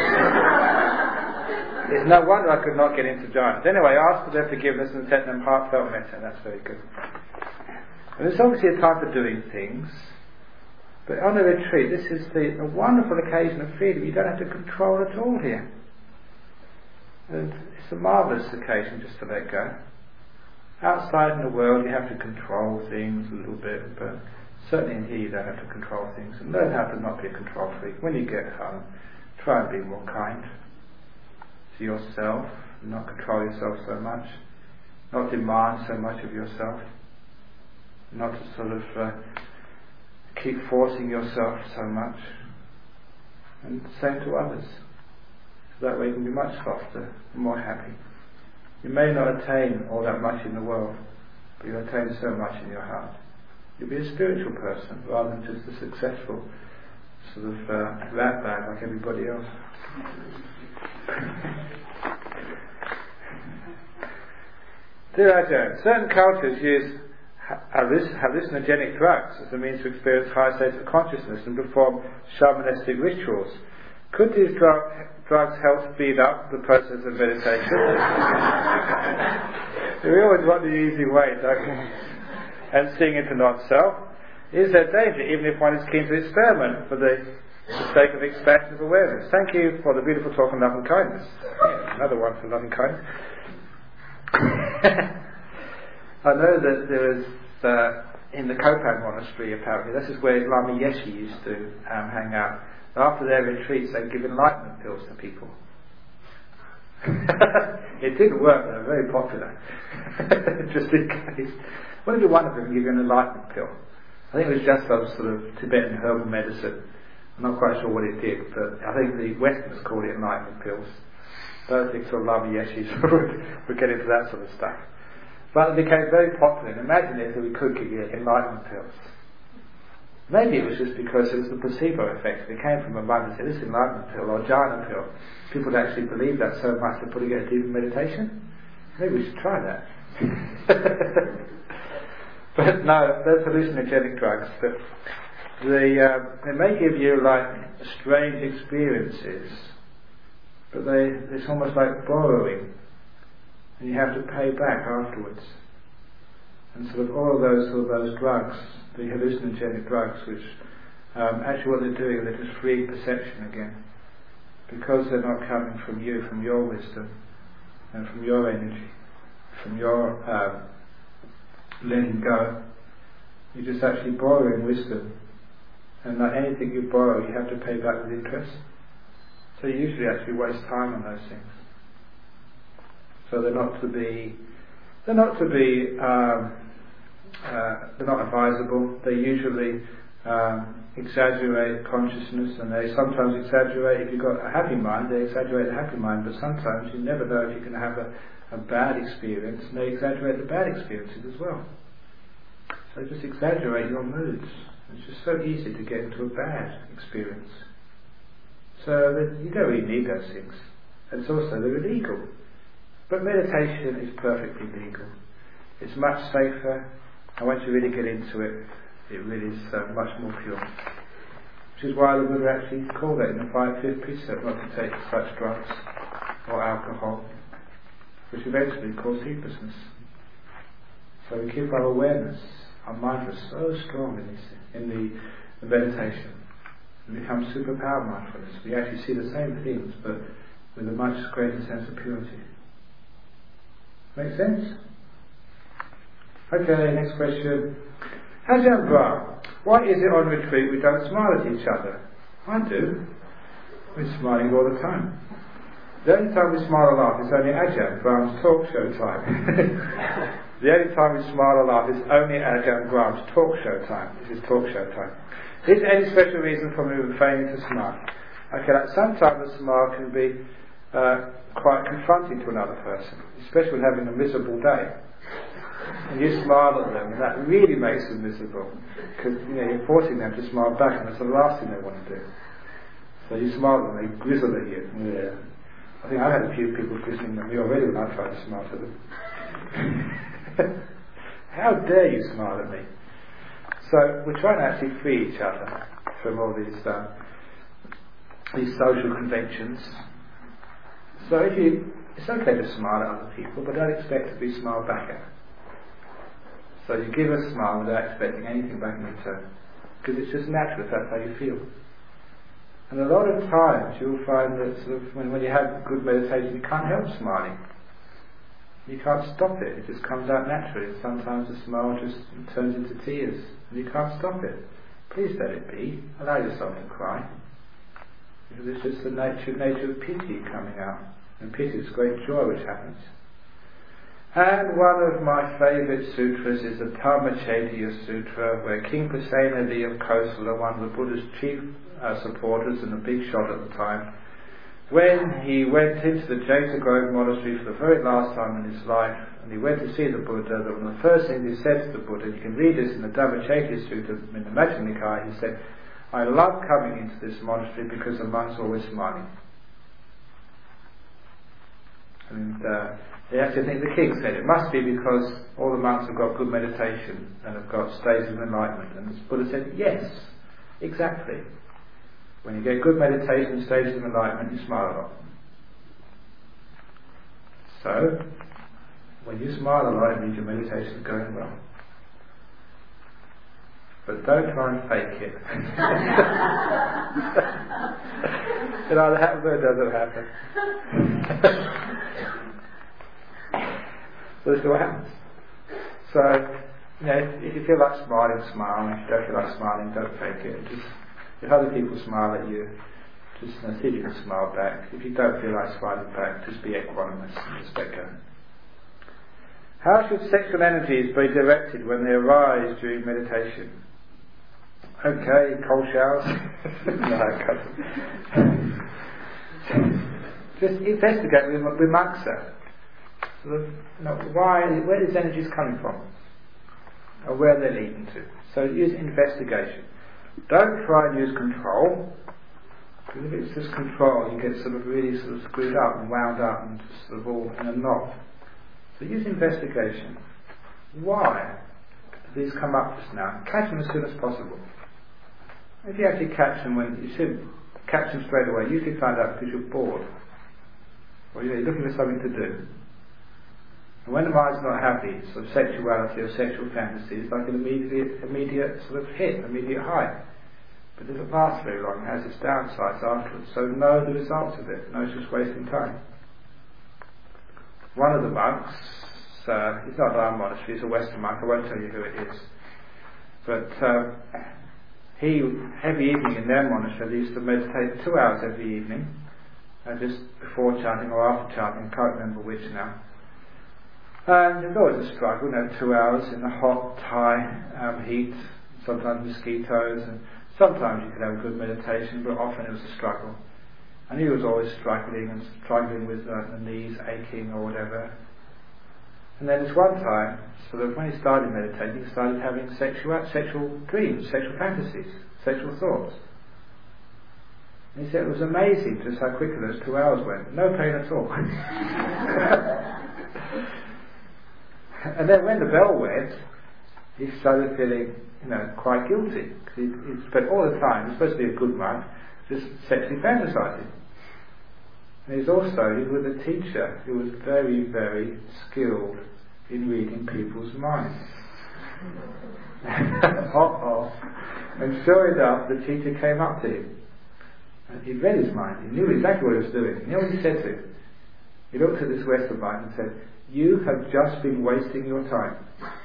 It's no wonder I could not get into jhanas. Anyway, I asked for their forgiveness and sent them heartfelt metta. That's very good. And it's obviously a time for doing things. But on a retreat, this is the, a wonderful occasion of freedom. You don't have to control at all here. And it's a marvellous occasion just to let go. Outside in the world, you have to control things a little bit, but certainly in here you don't have to control things. And learn how to not be a control freak. When you get home, try and be more kind to yourself, not control yourself so much, not demand so much of yourself, not to sort of uh, keep forcing yourself so much, and same to others. So that way you can be much softer, more happy. You may not attain all that much in the world, but you attain so much in your heart. You'll be a spiritual person rather than just a successful sort of uh, rat bag like everybody else. Dear Ajahn, certain cultures use hallucinogenic drugs as a means to experience higher states of consciousness and perform shamanistic rituals. Could these drug, drugs help speed up the process of meditation? We always want the easy way, don't we? And seeing into not-self. Is there danger, even if one is keen to experiment for the, the sake of expansion of awareness? Thank you for the beautiful talk on love and kindness. Yeah, another one for love and kindness. I know that there is, uh, in the Kopan monastery apparently, this is where Lama Yeshe used to um, hang out. After their retreats, they'd give enlightenment pills to people. It didn't work, but they were very popular. Just in case. Wouldn't it be wonderful if they give you an enlightenment pill? I think it was just some sort of Tibetan herbal medicine. I'm not quite sure what it did, but I think the Westerners call it enlightenment pills. Those things sort of Lama Yeshe would get into that sort of stuff. But it became very popular. And imagine if we could give you enlightenment pills. Maybe it was just because it was the placebo effect. It came from a monk and said, this enlightenment pill or jhana pill. People would actually believe that so much they're putting it deep in meditation. Maybe we should try that. But no, those hallucinogenic drugs. But they, uh, they may give you like strange experiences. But they, it's almost like borrowing. And you have to pay back afterwards. And sort of all of those sort of those drugs, the hallucinogenic drugs, which um, actually what they're doing, they're just freeing perception again, because they're not coming from you, from your wisdom, and from your energy, from your um, letting go. You're just actually borrowing wisdom And like anything you borrow, you have to pay back with interest. So you usually actually waste time on those things. So they're not to be, they're not to be, um, uh, they're not advisable. They usually um, exaggerate consciousness, and they sometimes exaggerate. If you've got a happy mind, they exaggerate the happy mind. But sometimes you never know if you're going to have a, a bad experience, and they exaggerate the bad experiences as well. So just exaggerate your moods. It's just so easy to get into a bad experience. So that you don't really need those things. And it's also, they're illegal. But meditation is perfectly legal. It's much safer, and once you really get into it, it really is uh, much more pure. Which is why the Buddha actually called it in the five-fifth precept not to take such drugs or alcohol, which eventually cause heedlessness. So we keep our awareness, our mindfulness so strong in, this, in the, the meditation. We become superpower mindfulness. We actually see the same things, but with a much greater sense of purity. Make sense? Okay, next question. Ajahn Brahm, why is it on retreat we don't smile at each other? I do. We're smiling all the time. The only time we smile or laugh is only Ajahn Brahm's talk show time. The only time we smile or laugh is only Ajahn Brahm's talk show time. This is talk show time. Is there any special reason for me refraining to smile? Okay, like sometimes a smile can be uh, quite confronting to another person, especially when having a miserable day. And you smile at them, and that really makes them miserable, because you know you're forcing them to smile back, and that's the last thing they want to do. So you smile at them, they grizzle at you. Yeah. I think I've had a few people grizzling at me already when I try to smile to them. How dare you smile at me? So we're trying to actually free each other from all these uh, these social conventions. So if you, it's okay to smile at other people, but don't expect to be smiled back at. So you give a smile without expecting anything back in return, because it's just natural if that's how you feel. And a lot of times you'll find that sort of when, when you have good meditation, you can't help smiling. You can't stop it. It just comes out naturally. Sometimes the smile just turns into tears, and you can't stop it. Please let it be. Allow yourself to cry, because it's just the nature, nature of pity coming out, and pity is great joy which happens. And one of my favourite sutras is the Dhammachaitya Sutra, where King Pasenadi of Kosala, one of the Buddha's chief uh, supporters and a big shot at the time, when he went into the Jeta Grove monastery for the very last time in his life, and he went to see the Buddha, that one of the first things he said to the Buddha, and you can read this in the Dhammachaitya Sutra in the Majjhima Nikaya, he said, I love coming into this monastery because the monks are always smiling. And uh, they actually think the king said it must be because all the monks have got good meditation and have got stages of enlightenment. And the Buddha said, yes, exactly. When you get good meditation and stages of enlightenment, you smile a lot. So, when you smile a lot, it means your meditation is going well. But don't try and fake it. It either happens or it doesn't happen. So this is what happens. So, you know, if, if you feel like smiling, smile. If you don't feel like smiling, don't fake it. Just, if other people smile at you, just you know, see if you can smile back. If you don't feel like smiling back, just be equanimous and just let go. How should sexual energies be directed when they arise during meditation? Okay, cold showers. No, just investigate with, with Mangsa. Sort of, you know, why, where these energies coming from, or where they're leading to. So use investigation. Don't try and use control, because if it's just control, you get sort of really sort of screwed up and wound up and just sort of all in a knot. So use investigation. Why do these come up just now? Catch them as soon as possible. If you actually catch them when you should catch them straight away, you usually find out because you're bored, or you're looking for something to do. And when the mind's not happy, sort of sexuality or sexual fantasy is like an immediate, immediate sort of hit, immediate high. But it doesn't last very long, it has its downsides afterwards. So know the results of it, no, it's just wasting time. One of the monks, uh, he's not our monastery, he's a Western monk, I won't tell you who it is. But um, he, every evening in their monastery, they used to meditate two hours every evening, uh, just before chanting or after chanting, I can't remember which now. And there's always a struggle, you know, two hours in the hot Thai um, heat, sometimes mosquitoes, and sometimes you could have a good meditation, but often it was a struggle. And he was always struggling and struggling with uh, the knees aching or whatever. And then this one time, sort of when he started meditating, he started having sexual, sexual dreams, sexual fantasies, sexual thoughts. And he said it was amazing just how quickly those two hours went. No pain at all. And then when the bell went, he started feeling, you know, quite guilty. Because he, he spent all the time, he's supposed to be a good monk, just sexually fantasizing. And he's also, he was a teacher who was very, very skilled in reading people's minds. Uh-oh. And sure enough, the teacher came up to him. And he read his mind. He knew exactly what he was doing. You know what he said to him? He looked at this Westerbind and said, "You have just been wasting your time."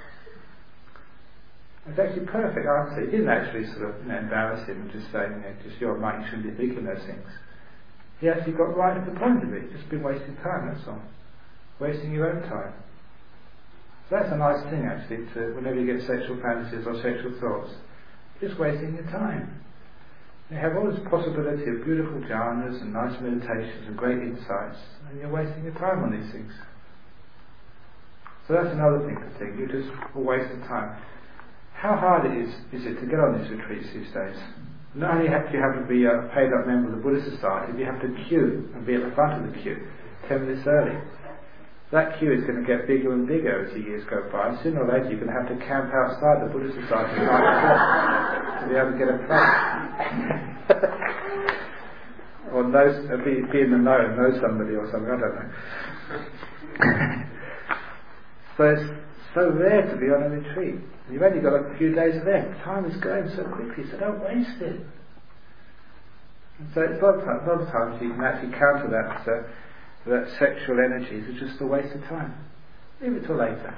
It's actually a perfect answer. He didn't actually sort of, you know, embarrass him and just say, you know, just your mind, you shouldn't be thinking those things. He actually got right at the point of it. Just been wasting time, that's all. Wasting your own time. So that's a nice thing actually, to whenever you get sexual fantasies or sexual thoughts, just wasting your time. You have all this possibility of beautiful jhanas and nice meditations and great insights, and you're wasting your time on these things. So that's another thing to think. You're just a waste of time. How hard it is, is it to get on these retreats these days? Not only have you have to be a paid up member of the Buddhist Society, but you have to queue and be at the front of the queue ten minutes early. That queue is going to get bigger and bigger as the years go by. Sooner or later you're going to have to camp outside the Buddhist Society to be able to get a place. Or know, be, be in the know and know somebody or something, I don't know. So it's so rare to be on a retreat. You've only got a few days left. Time is going so quickly, so don't waste it. And so it's a lot of times, a lot of times you can actually counter that uh, that sexual energy is just a waste of time. Leave it till later.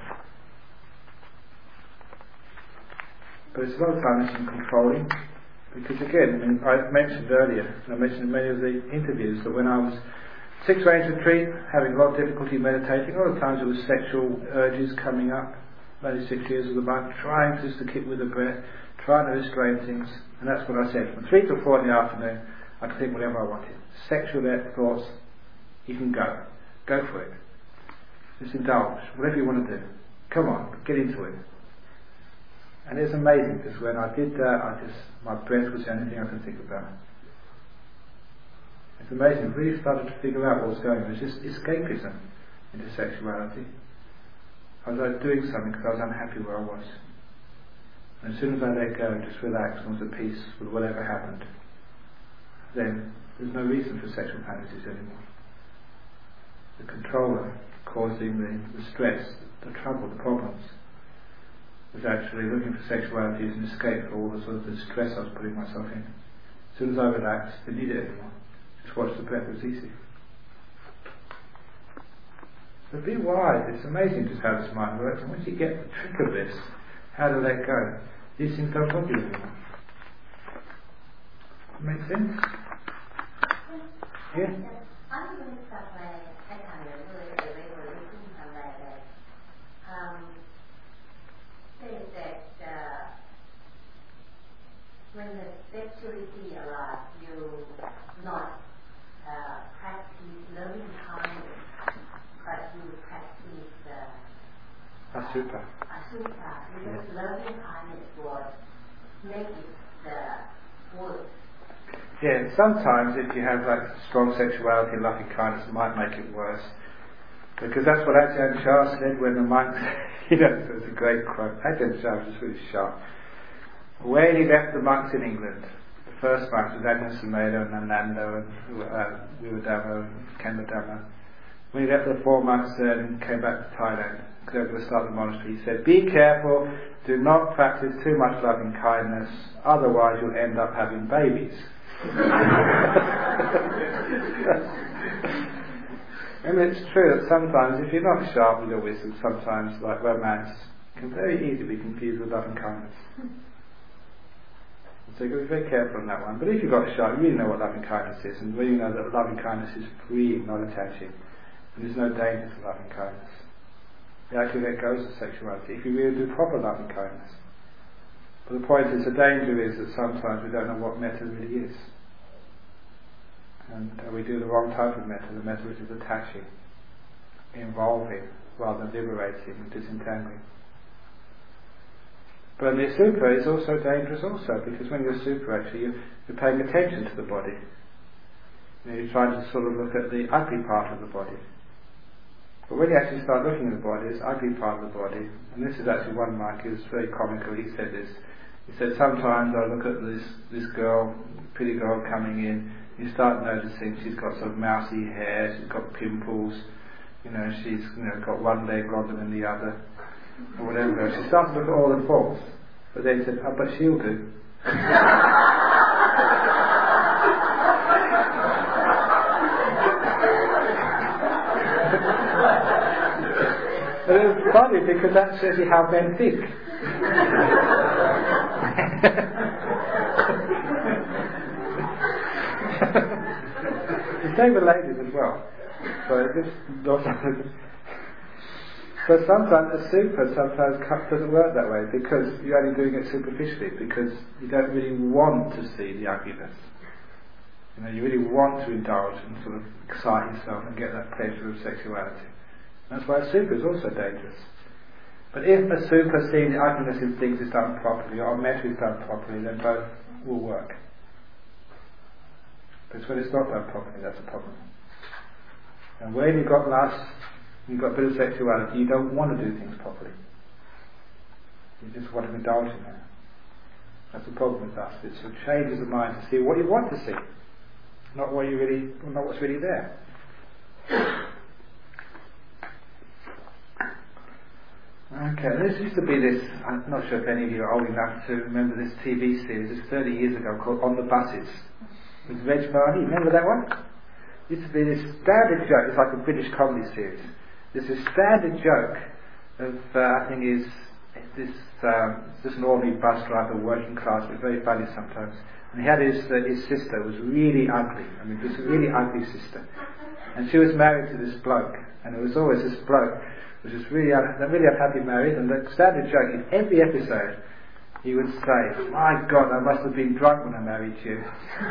But it's a lot of times in controlling, because again, I mean, I mentioned earlier, and I mentioned in many of the interviews, that when I was six range retreat, having a lot of difficulty meditating, a lot of times it was sexual urges coming up. Only six years of the monk, trying just to keep with the breath, trying to restrain things, and that's what I said. From three to four in the afternoon, I could think whatever I wanted. Sexual thoughts, you can go. Go for it. Just indulge, whatever you want to do. Come on, get into it. And it's amazing, because when I did that, I just, my breath was the only thing I could think about. It's amazing, I really started to figure out what was going on. It was just escapism into sexuality. I was like doing something because I was unhappy where I was. And as soon as I let go and just relax and was at peace with whatever happened, then there's no reason for sexual fantasies anymore. The controller causing the, the stress, the trouble, the problems, was actually looking for sexuality as an escape for all the sort of the stress I was putting myself in. As soon as I relaxed, I didn't need it anymore. Just watch the breath, it was easy. So be wise. It's amazing just how this mind works. And once you get the trick of this, how to let go, these things don't bother you anymore. Make sense? Yeah? When the sexuality arrives, you not uh, practice loving kindness, but you practice uh, Asupa. Asupa, because Yeah. loving kindness will make it the worse. Yeah, and sometimes if you have like strong sexuality and loving kindness, it might make it worse. Because that's what Ajahn Chah said when the monks, you know, it was a great quote. Ajahn Chah was really sharp. When he left the monks in England, the first monks was Ajahn Sumedho and Ananda and uh, Vivadhamma and Khemadhamma. When he left the four monks there and came back to Thailand, because they were going to start the monastery, he said, "Be careful, do not practice too much loving kindness, otherwise you'll end up having babies." And it's true that sometimes, if you're not sharp with your wisdom, sometimes, like romance, can very easily be confused with loving kindness. So you've got to be very careful on that one. But if you've got a shot, you really know what loving kindness is, and really know that loving kindness is free, not attaching. And there's no danger to loving kindness. You actually let go of sexuality if you really do proper loving kindness. But the point is, the danger is that sometimes we don't know what metta really is. And uh, we do the wrong type of metta, the metta which is attaching, involving, rather than liberating and disentangling. But the super is also dangerous also, because when you're super actually you're, you're paying attention to the body. You know, you're trying to sort of look at the ugly part of the body. But when you actually start looking at the body, it's ugly part of the body, and this is actually one monk who's very comical. He said this. He said, sometimes I look at this this girl, pretty girl coming in, you start noticing she's got sort of mousy hair, she's got pimples, you know, she's you know got one leg longer than the other, or whatever. She starts to look at all the faults, but then he said, oh, but she'll do. And it's funny because that shows you how men think. The same with ladies as well. So it's not but sometimes the super sometimes doesn't work that way, because you're only doing it superficially, because you don't really want to see the ugliness. You know, you really want to indulge and sort of excite yourself and get that pleasure of sexuality. That's why a super is also dangerous. But if a super sees the ugliness in things is done properly, or metta is done properly, then both will work. But when it's not done properly, that's a problem. And when you've got lust, you've got a bit of sexuality, you don't want to do things properly. You just want to indulge in that. That's the problem with lust. It sort of changes the mind to see what you want to see, not what you really, not what's really there. Okay, this used to be this, I'm not sure if any of you are old enough to remember this T V series, it's thirty years ago, called On the Buses, with Reg Varney. Remember that one? It used to be this standard joke, it's like a British comedy series. There's this standard joke of, uh, I think is, this, um, just an ordinary bus driver, working class, but very funny sometimes. And he had his, uh, his sister was really ugly, I mean, just a really ugly sister. And she was married to this bloke, and it was always this bloke, which is really, un- really unhappy married, and the standard joke in every episode, he would say, my God, I must have been drunk when I married you.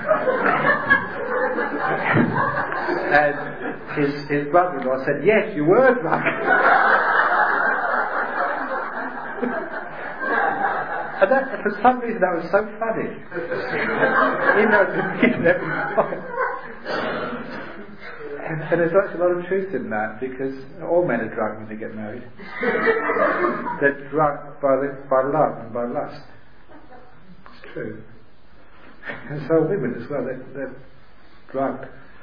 And his, his brother-in-law said, yes, you were drunk. And that, for some reason that was so funny. Even though it's repeated every time. And, and there's actually a lot of truth in that, because all men are drunk when they get married. They're drunk by the, by love and by lust. It's true. And so are women as well. They're, they're drunk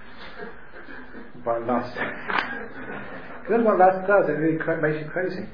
by lust. That's what lust does. It really cra- makes you crazy.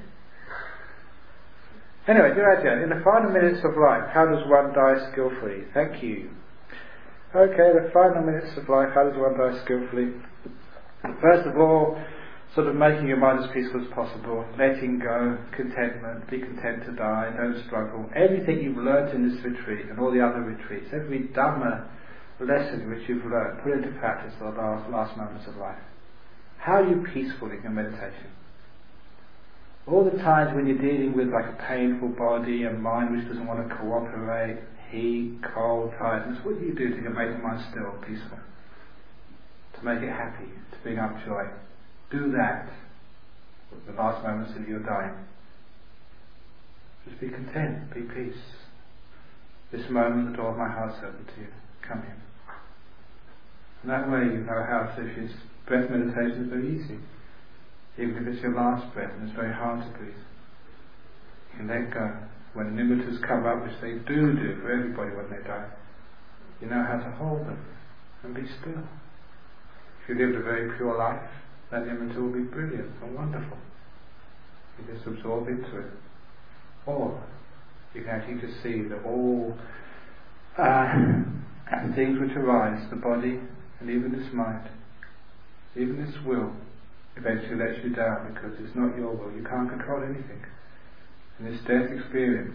Anyway, dear Ajahn, in the final minutes of life, how does one die skillfully? Thank you. Okay, the final minutes of life, how does one die skillfully? First of all, sort of making your mind as peaceful as possible, letting go, contentment, be content to die, don't struggle. Everything you've learnt in this retreat and all the other retreats, every Dhamma lesson which you've learnt, put into practice for the last, last moments of life. How are you peaceful in your meditation? All the times when you're dealing with like a painful body, a mind which doesn't want to cooperate, heat, cold, tiredness, what do you do to make the mind still, peaceful? To make it happy, to bring up joy. Do that at the last moments of your dying. Just be content, be peace. This moment, the door of my heart's open to you. Come in. And that way you know how to, if it's breath meditation is very easy. Even if it's your last breath and it's very hard to breathe. You can let go. When nimittas come up, which they do do for everybody when they die, you know how to hold them and be still. If you lived a very pure life, that nimitta will be brilliant and wonderful. You just absorb into it. Or you can actually just see that all uh, things which arise, the body and even this mind, even this will, eventually lets you down, because it's not your will. You can't control anything. In this death experience,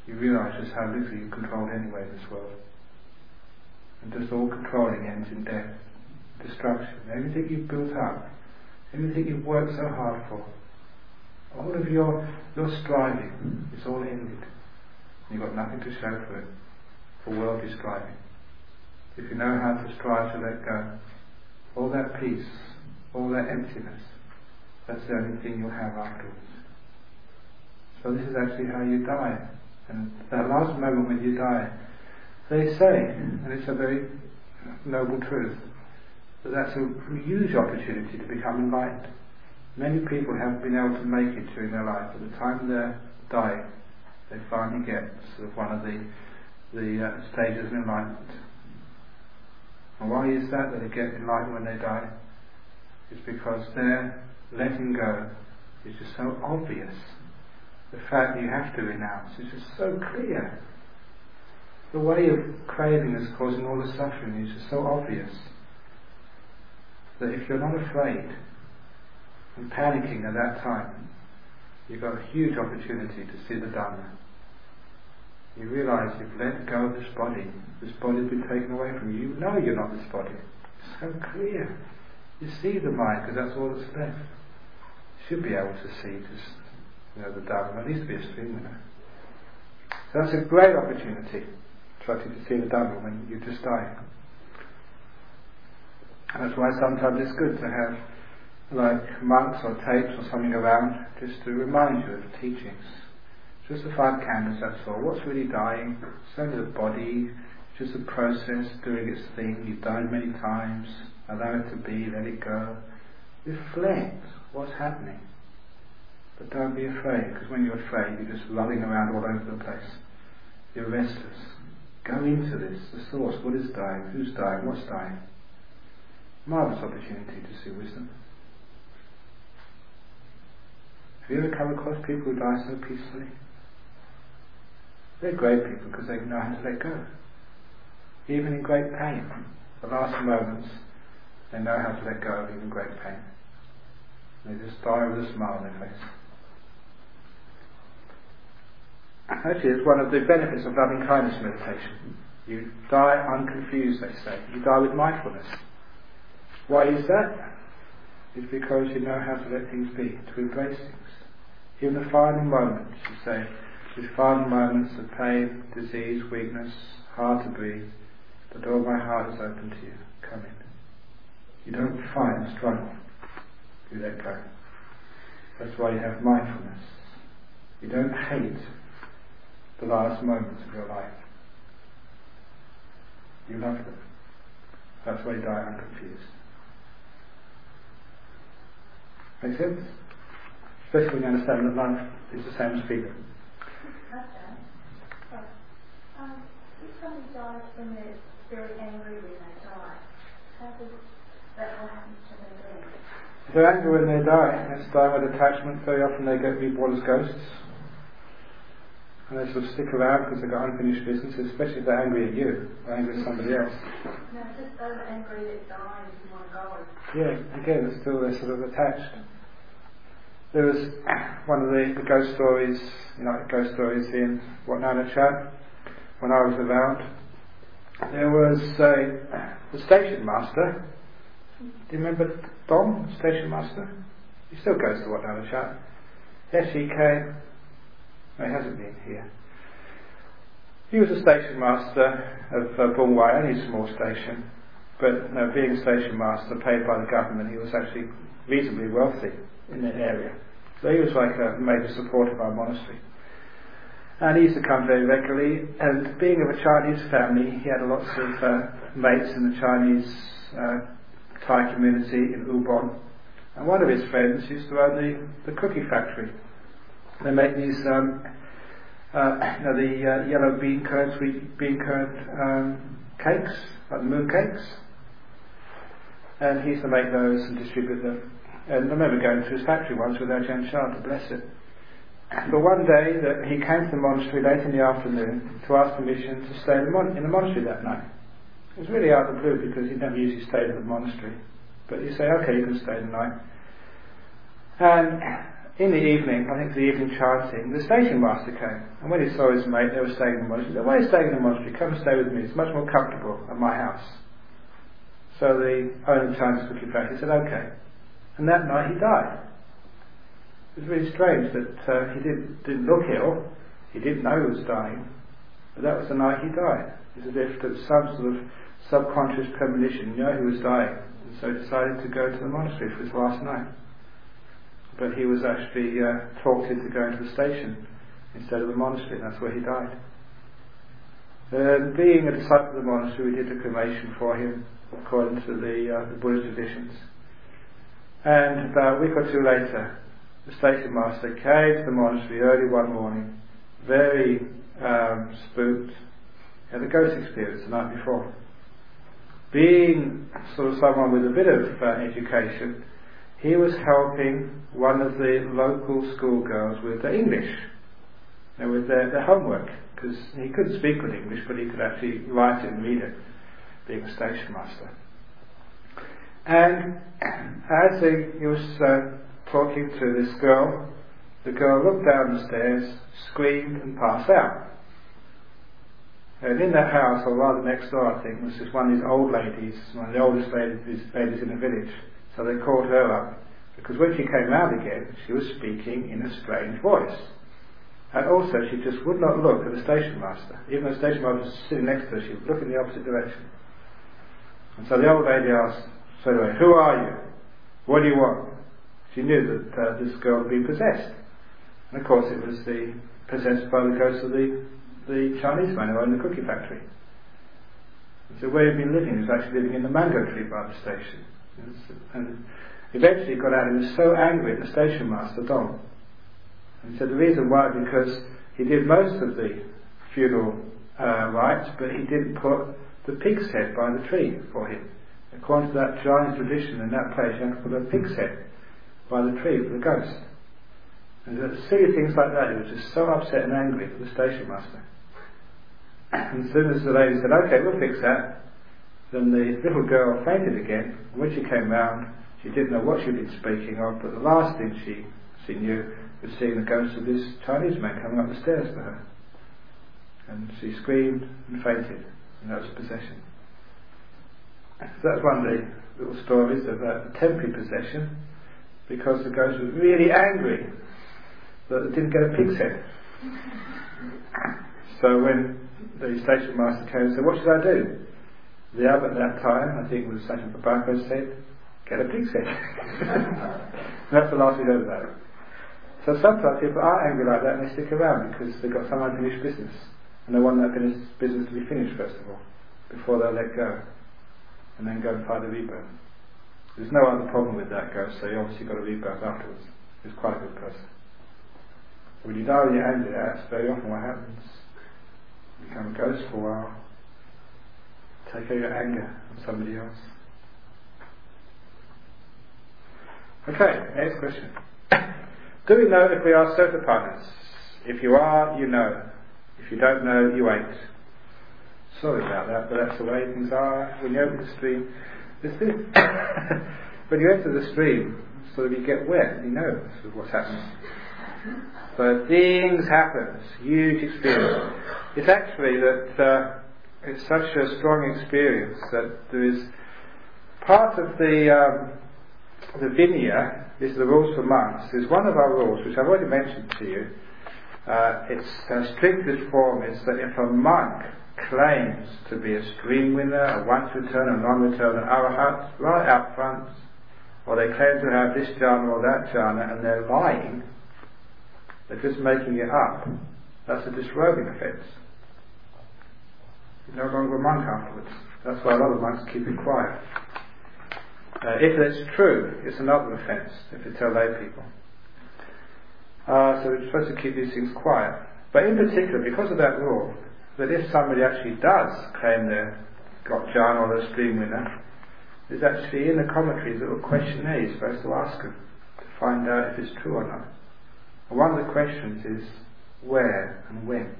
you realise just how little you control anyway in this world. And just all controlling ends in death, destruction. Everything you've built up, everything you've worked so hard for, all of your your striving is all ended. You've got nothing to show for it, for worldly striving. If you know how to strive to let go, all that peace, all that emptiness, that's the only thing you'll have afterwards. So this is actually how you die. And that last moment when you die, they say, and it's a very noble truth, that that's a huge opportunity to become enlightened. Many people haven't been able to make it during their life. At the time they're dying, they finally get sort of one of the the uh, stages of enlightenment. And why is that that they get enlightened when they die? It's because their letting go is just so obvious. The fact that you have to renounce is just so clear. The way of craving is causing all the suffering is just so obvious that if you're not afraid and panicking at that time, you've got a huge opportunity to see the Dhamma. You realise you've let go of this body. This body's been taken away from you. You know you're not this body. It's so clear. You see the mind because that's all that's left. You should be able to see just, you know, the Dhamma. At least be a stream winner. So that's a great opportunity, trying to see the Dhamma when you just die. And that's why sometimes it's good to have like monks or tapes or something around just to remind you of teachings. Just the five khandhas, that's all. What's really dying? It's only the body, just a process doing its thing. You've died many times. Allow it to be, let it go. Reflect what's happening. But don't be afraid, because when you're afraid, you're just running around all over the place. You're restless. Go into this, the source. What is dying? Who's dying? What's dying? Marvellous opportunity to see wisdom. Have you ever come across people who die so peacefully? They're great people because they know how to let go. Even in great pain, the last moments, they know how to let go of even great pain. They just die with a smile on their face. Actually, it's one of the benefits of loving kindness meditation. You die unconfused, they say. You die with mindfulness. Why is that? It's because you know how to let things be, to embrace things. Even the final moments, you say, these final moments of pain, disease, weakness, hard to breathe, the door of my heart is open to you. Come in. You don't fight and struggle. You let go. That's why you have mindfulness. You don't hate the last moments of your life. You love them. That's why you die unconfused. Make sense? Especially when you understand that life is the same as feeling. Okay. Um, if somebody dies when they're very angry when they die, how does that happen to them then? If they're angry when they die, that's dying with attachment. Very often they get reborn as ghosts. And they sort of stick around because they've got unfinished business, especially if they're angry at you, or angry at somebody else. No, just those angry that die and you want to go. Yeah, again, it's still they're sort of attached. There was one of the, the ghost stories, you know, ghost stories in Wat Nana Chat, when I was around. There was a, the station master. Do you remember Dom, station master? He still goes to Wat Nana Chat. Yes, he came. No, he hasn't been here. He was a station master of uh, Bungwai, only a small station. But no, being a station master paid by the government, he was actually reasonably wealthy in that area. So he was like a major supporter of our monastery. And he used to come very regularly, and being of a Chinese family, he had lots of uh, mates in the Chinese uh, Thai community in Ubon. And one of his friends used to own the, the cookie factory. They make these, um, uh, you know, the uh, yellow bean curd, sweet bean curd um, cakes, like the moon cakes. And he used to make those and distribute them. And I remember going to his factory once with Ajahn Chah to bless it. But one day that he came to the monastery late in the afternoon to ask permission to stay in the, mon- in the monastery that night. It was really out of the blue because he never usually stayed in the monastery. But you say, okay, you can stay the night. And in the evening, I think the evening chanting, the station master came. And when he saw his mate, they were staying in the monastery. He said, why are you staying in the monastery? Come and stay with me. It's much more comfortable at my house. So the owner of the Chinese cooking factory said, okay. And that night he died. It was really strange that uh, he did, didn't look ill. He didn't know he was dying. But that was the night he died. It's as if there was some sort of subconscious premonition, you know he was dying. And so he decided to go to the monastery for his last night. But he was actually uh, talked into going to the station instead of the monastery, and that's where he died. Uh, being a disciple of the monastery, we did the cremation for him, according to the, uh, the Buddhist traditions. And about a week or two later, the station master came to the monastery early one morning, very um, spooked, had a ghost experience the night before. Being sort of someone with a bit of uh, education, he was helping one of the local schoolgirls with their English, you know, with their, their homework, because he couldn't speak good English, but he could actually write it and read it, being a station master. And as he, he was uh, talking to this girl, the girl looked down the stairs, screamed and passed out. And in that house, or rather next door I think, was just one of these old ladies, one of the oldest ladies, ladies in the village. So they called her up, because when she came out again, she was speaking in a strange voice. And also she just would not look at the station master. Even though the station master was sitting next to her, she would look in the opposite direction. And so the old lady asked straight away, who are you? What do you want? She knew that uh, this girl had been possessed. And of course it was the possessed by the ghost of the, the Chinese man who owned the cookie factory. And so where he'd been living, he was actually living in the mango tree by the station. And eventually he got out, he was so angry at the station master, Dong. And he said the reason why, because he did most of the funeral uh, rites, but he didn't put the pig's head by the tree for him. According to that Chinese tradition in that place, you have to put a pig's head by the tree for the ghost. And silly things like that, he was just so upset and angry for the station master. And as soon as the lady said, okay, we'll fix that, then the little girl fainted again. And when she came round, she didn't know what she'd been speaking of, but the last thing she, she knew was seeing the ghost of this Chinese man coming up the stairs to her. And she screamed and fainted, and that was possession. So that's one of the little stories of uh, temporary possession, because the ghost was really angry that it didn't get a pig's head. So when the station master came and said, what should I do? The abbot at that time, I think it was Saint Babako, said, get a pig's head. That's the last we heard about it. So sometimes people are angry like that and they stick around because they've got some unfinished business and they want that business to be finished first of all, before they'll let go and then go and find a rebirth. There's no other problem with that ghost, so you obviously got a rebirth afterwards. He's quite a good person. When you die when you're angry, that's very often what happens. You become a ghost for a while. Take out your anger on somebody else. Okay, next question. Do we know if we are Sotapannas? If you are, you know. If you don't know, you ain't. Sorry about that, but that's the way things are when you open the stream. This is when you enter the stream, sort of you get wet, you know sort of what's happening. So things happen, it's huge experience. It's actually that uh, it's such a strong experience that there is part of the um, the Vinaya is the rules for monks. There's one of our rules which I've already mentioned to you. Uh, its uh, strictest form is that if a monk claims to be a stream winner, a once return, a non-return, an arahat, right out front, or they claim to have this jhana or that jhana and they're lying, they're just making it up, that's a disrobing offence. You're no longer a monk afterwards. That's why a lot of monks keep it quiet. Uh, if it's true, it's another offence if you tell lay people. Uh, so we're supposed to keep these things quiet. But in particular, because of that rule, that if somebody actually does claim they've got jhana or a stream winner, there's actually in the commentaries a little questionnaire you're supposed to ask them to find out if it's true or not. And one of the questions is where and when.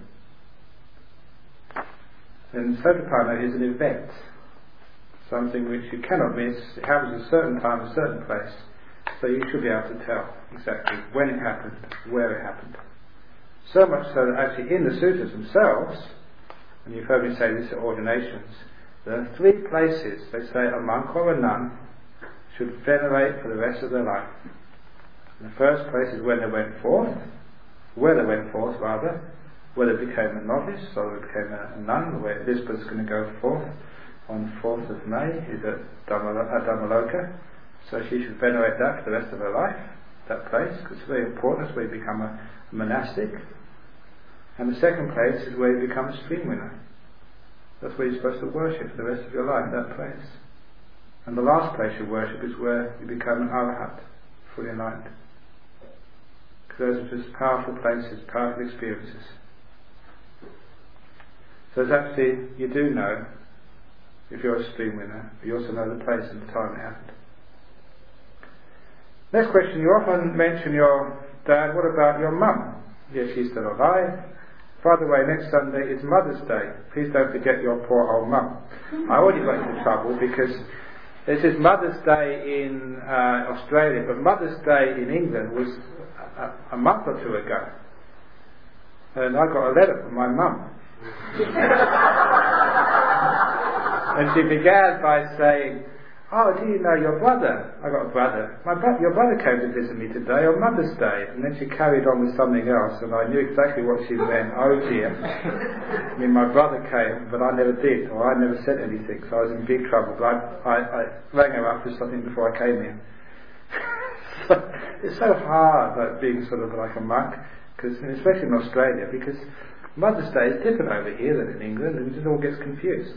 And Sotapanna is an event, something which you cannot miss. It happens at a certain time, a certain place, So you should be able to tell exactly when it happened, where it happened. So much so that actually in the sutras themselves, and you've heard me say this at ordinations, there are three places they say a monk or a nun should venerate for the rest of their life. And the first place is when they went forth, where they went forth rather, where they became a novice, or they became a, a nun, where Elizabeth's going to go forth on the fourth of May, is at Dhammaloka. So she should venerate that for the rest of her life, that place, because it's very important. It's where you become a monastic. And the second place is where you become a stream winner. That's where you're supposed to worship for the rest of your life, that place. And the last place you worship is where you become an arahat, fully enlightened. Because those are just powerful places, powerful experiences. So it's actually, you do know, if you're a stream winner, you also know the place and the time it happened. Next question, you often mention your dad. What about your mum? Yes, she's still alive. By the way, next Sunday is Mother's Day. Please don't forget your poor old mum. I already got into trouble because this is Mother's Day in uh, Australia, but Mother's Day in England was a, a month or two ago. And I got a letter from my mum. And she began by saying, "Oh, do you know your brother?" I got a brother. My bro- your brother came to visit me today on Mother's Day. And then she carried on with something else, and I knew exactly what she meant. Oh dear. I mean, my brother came, but I never did, or I never said anything, so I was in big trouble. But I, I, I rang her up for something before I came here. So it's so hard, like being sort of like a monk, because especially in Australia, because Mother's Day is different over here than in England, and it just all gets confused.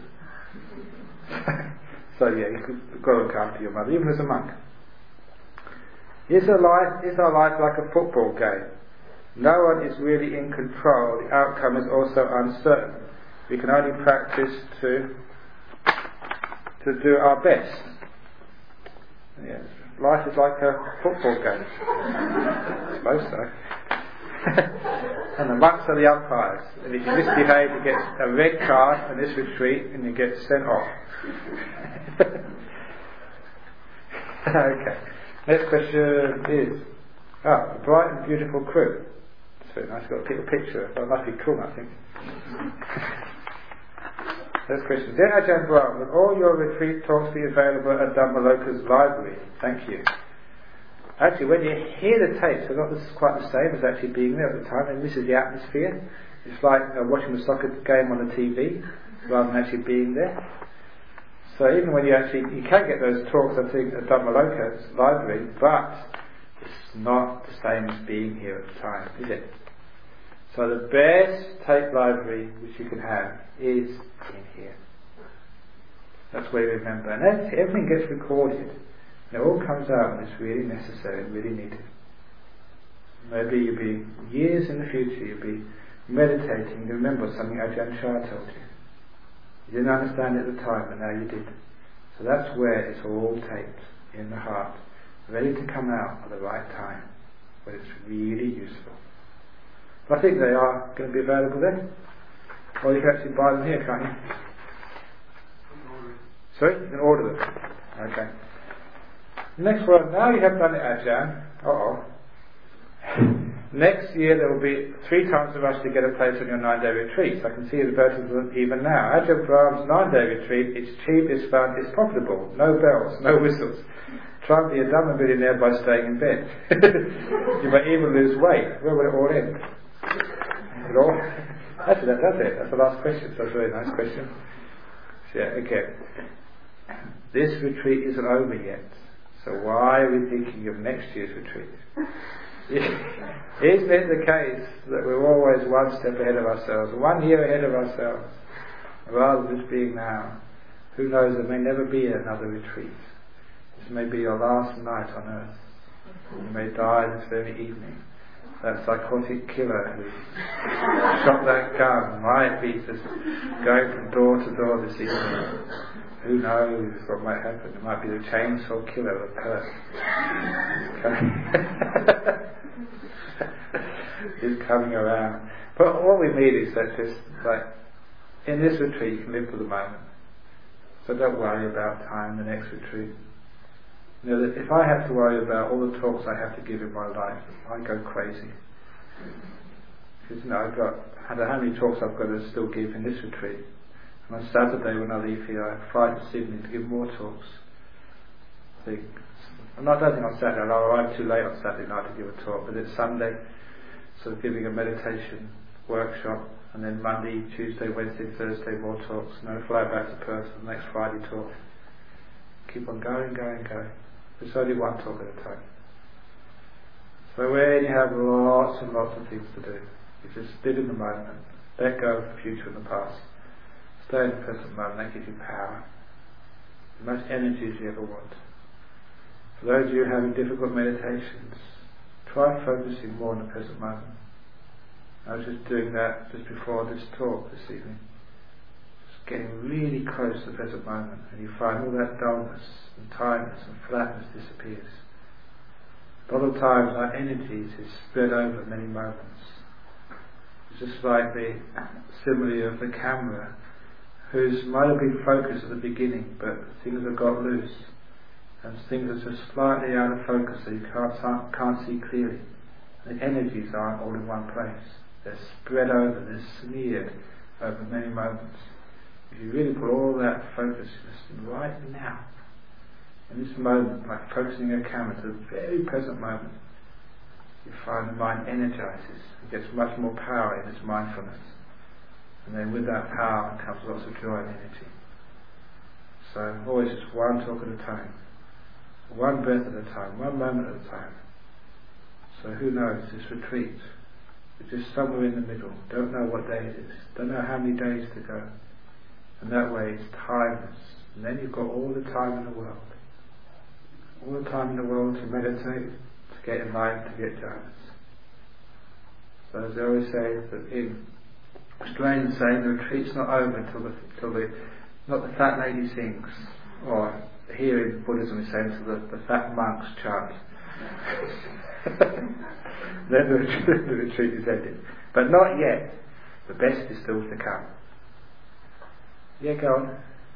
So yeah, you've got to look after your mother, even as a monk. Is our life, is our life like a football game? No one is really in control. The outcome is also uncertain. We can only practice to to do our best. Yes, life is like a football game. I suppose so. And the monks are the umpires. And if you misbehave, you get a red card in this retreat, and you get sent off. Okay. Next question is, ah, a bright and beautiful crew. It's very nice. Got a little picture. That must be cool, I think. Next question. Dear Ajahn Brahm, will all your retreat talks be available at Dhammaloka's library? Thank you. Actually, when you hear the tapes, I thought this is quite the same as actually being there at the time, and this is the atmosphere. It's like uh, watching the soccer game on the T V rather than actually being there. So even when you actually, you can get those talks, I think, at Dhammaloka's library, but it's not the same as being here at the time, is it? So the best tape library which you can have is in here. That's where you remember. And everything gets recorded. And it all comes out when it's really necessary and really needed. Maybe you'll be, years in the future, you'll be meditating, you remember something Ajahn Chah told you. You didn't understand it at the time, but now you did. So that's where it's all taped, in the heart, ready to come out at the right time, when it's really useful. But I think they are going to be available then. Or you can actually buy them here, can't you? Sorry? You can order them. Okay. Next one. Now you have done it, Ajahn. Uh-oh. Next year there will be three times the rush to get a place on your nine-day retreat. So I can see the advertisement even now. Ajahn Brahm's nine-day retreat, it's cheap, it's fun, it's profitable. No bells, no whistles. Try and be a Dhamma millionaire by staying in bed. You may even lose weight. Where will it all end? It all? Actually, that does it. That's the last question. So that's a very nice question. So yeah, again, this retreat isn't over yet. So why are we thinking of next year's retreat? Isn't it the case that we're always one step ahead of ourselves, one year ahead of ourselves, rather than just being now? Who knows, there may never be another retreat. This may be your last night on earth. You may die this very evening. That psychotic killer who shot that gun might be just going from door to door this evening. Who knows what might happen? It might be the chainsaw killer of Perth. He's coming around. But all we need is that just like in this retreat you can live for the moment. So don't worry about time, the next retreat. You know, that if I have to worry about all the talks I have to give in my life, I go crazy. Because, you know, I've got, I don't know how many talks I've got to still give in this retreat. And on Saturday when I leave here, I fly to Sydney to give more talks. So, I'm not, I don't think on Saturday, I'll arrive too late on Saturday night to give a talk, but it's Sunday, so giving a meditation workshop, and then Monday, Tuesday, Wednesday, Thursday, more talks, and then I fly back to Perth for the next Friday talk. Keep on going, going, going. There's only one talk at a time. So when you have lots and lots of things to do, you just live in the moment, let go of the future and the past, stay in the present moment. That gives you power, the most energies you ever want. For those of you having difficult meditations, try focusing more on the present moment. I was just doing that just before this talk this evening. Just getting really close to the present moment, and you find all that dullness and tiredness and flatness disappears. A lot of times our energies is spread over many moments. It's just like the simile of the camera, whose might have been focused at the beginning, but things have got loose, and things are just slightly out of focus, so you can't can't see clearly. The energies aren't all in one place. They're spread over, they're smeared over many moments. If you really put all that focus just right now, in this moment, like focusing a camera to the very present moment, you find the mind energizes, it gets much more power in its mindfulness. And then with that power comes lots of joy and energy. So always just one talk at a time, one breath at a time, one moment at a time. So who knows, this retreat, it's just somewhere in the middle, don't know what day it is, don't know how many days to go. And that way it's timeless. And then you've got all the time in the world. All the time in the world to meditate, to get enlightened, to get jhanas. So as they always say, that in Australians say the retreat's not over until the, till the, not the fat lady sings, or here in Buddhism we say until the, the fat monks chant. Then the retreat, the retreat is ended. But not yet. The best is still to come. Yeah, go on.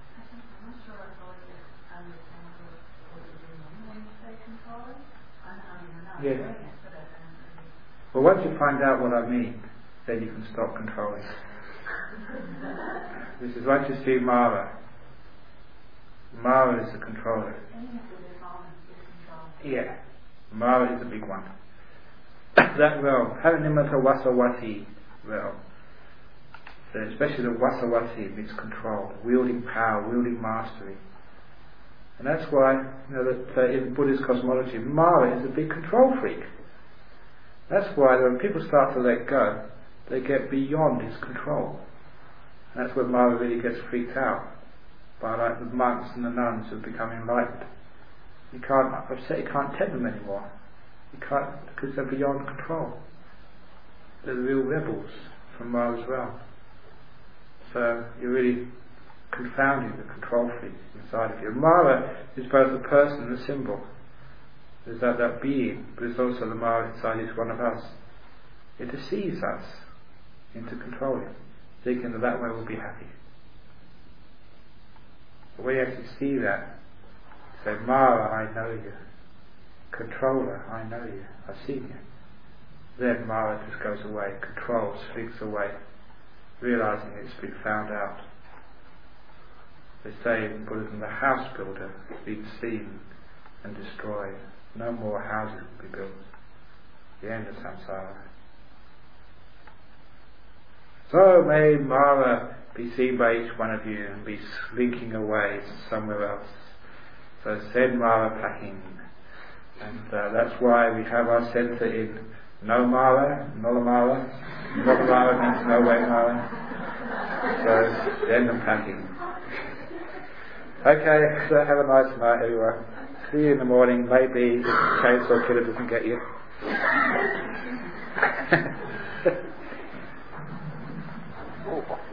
Yeah. Well, once you find out what I mean, then you can stop controlling. This is once you see Mara. Mara is the controller. Yeah. Mara is the big one. That realm, Paranimata Vasavati realm. So especially the Vasavati means control, wielding power, wielding mastery. And that's why, you know, that uh, in Buddhist cosmology, Mara is a big control freak. That's why when people start to let go, they get beyond his control. And that's where Mara really gets freaked out by, like, the monks and the nuns who become enlightened. You can't upset, you can't tempt them anymore. You can't, because they're beyond control. They're the real rebels from Mara's realm. So you're really confounding the control freak inside of you. Mara is both a person and a symbol. There's that, that being, but it's also the Mara inside each one of us. It deceives us into controlling, thinking that that way we'll be happy. But when you actually see that, say, Mara, I know you. Controller, I know you. I've seen you. Then Mara just goes away, control slinks away, realizing it's been found out. They say in Buddhism, the house builder has been seen and destroyed. No more houses will be built. The end of samsara. So may Mara be seen by each one of you and be slinking away somewhere else. So send Mara packing. And uh, that's why we have our centre in No Mara, Nola Mara. Nola Mara means no way Mara. So the end of packing. Okay, so have a nice night everyone. See you in the morning, maybe if the chainsaw killer doesn't get you. Oh.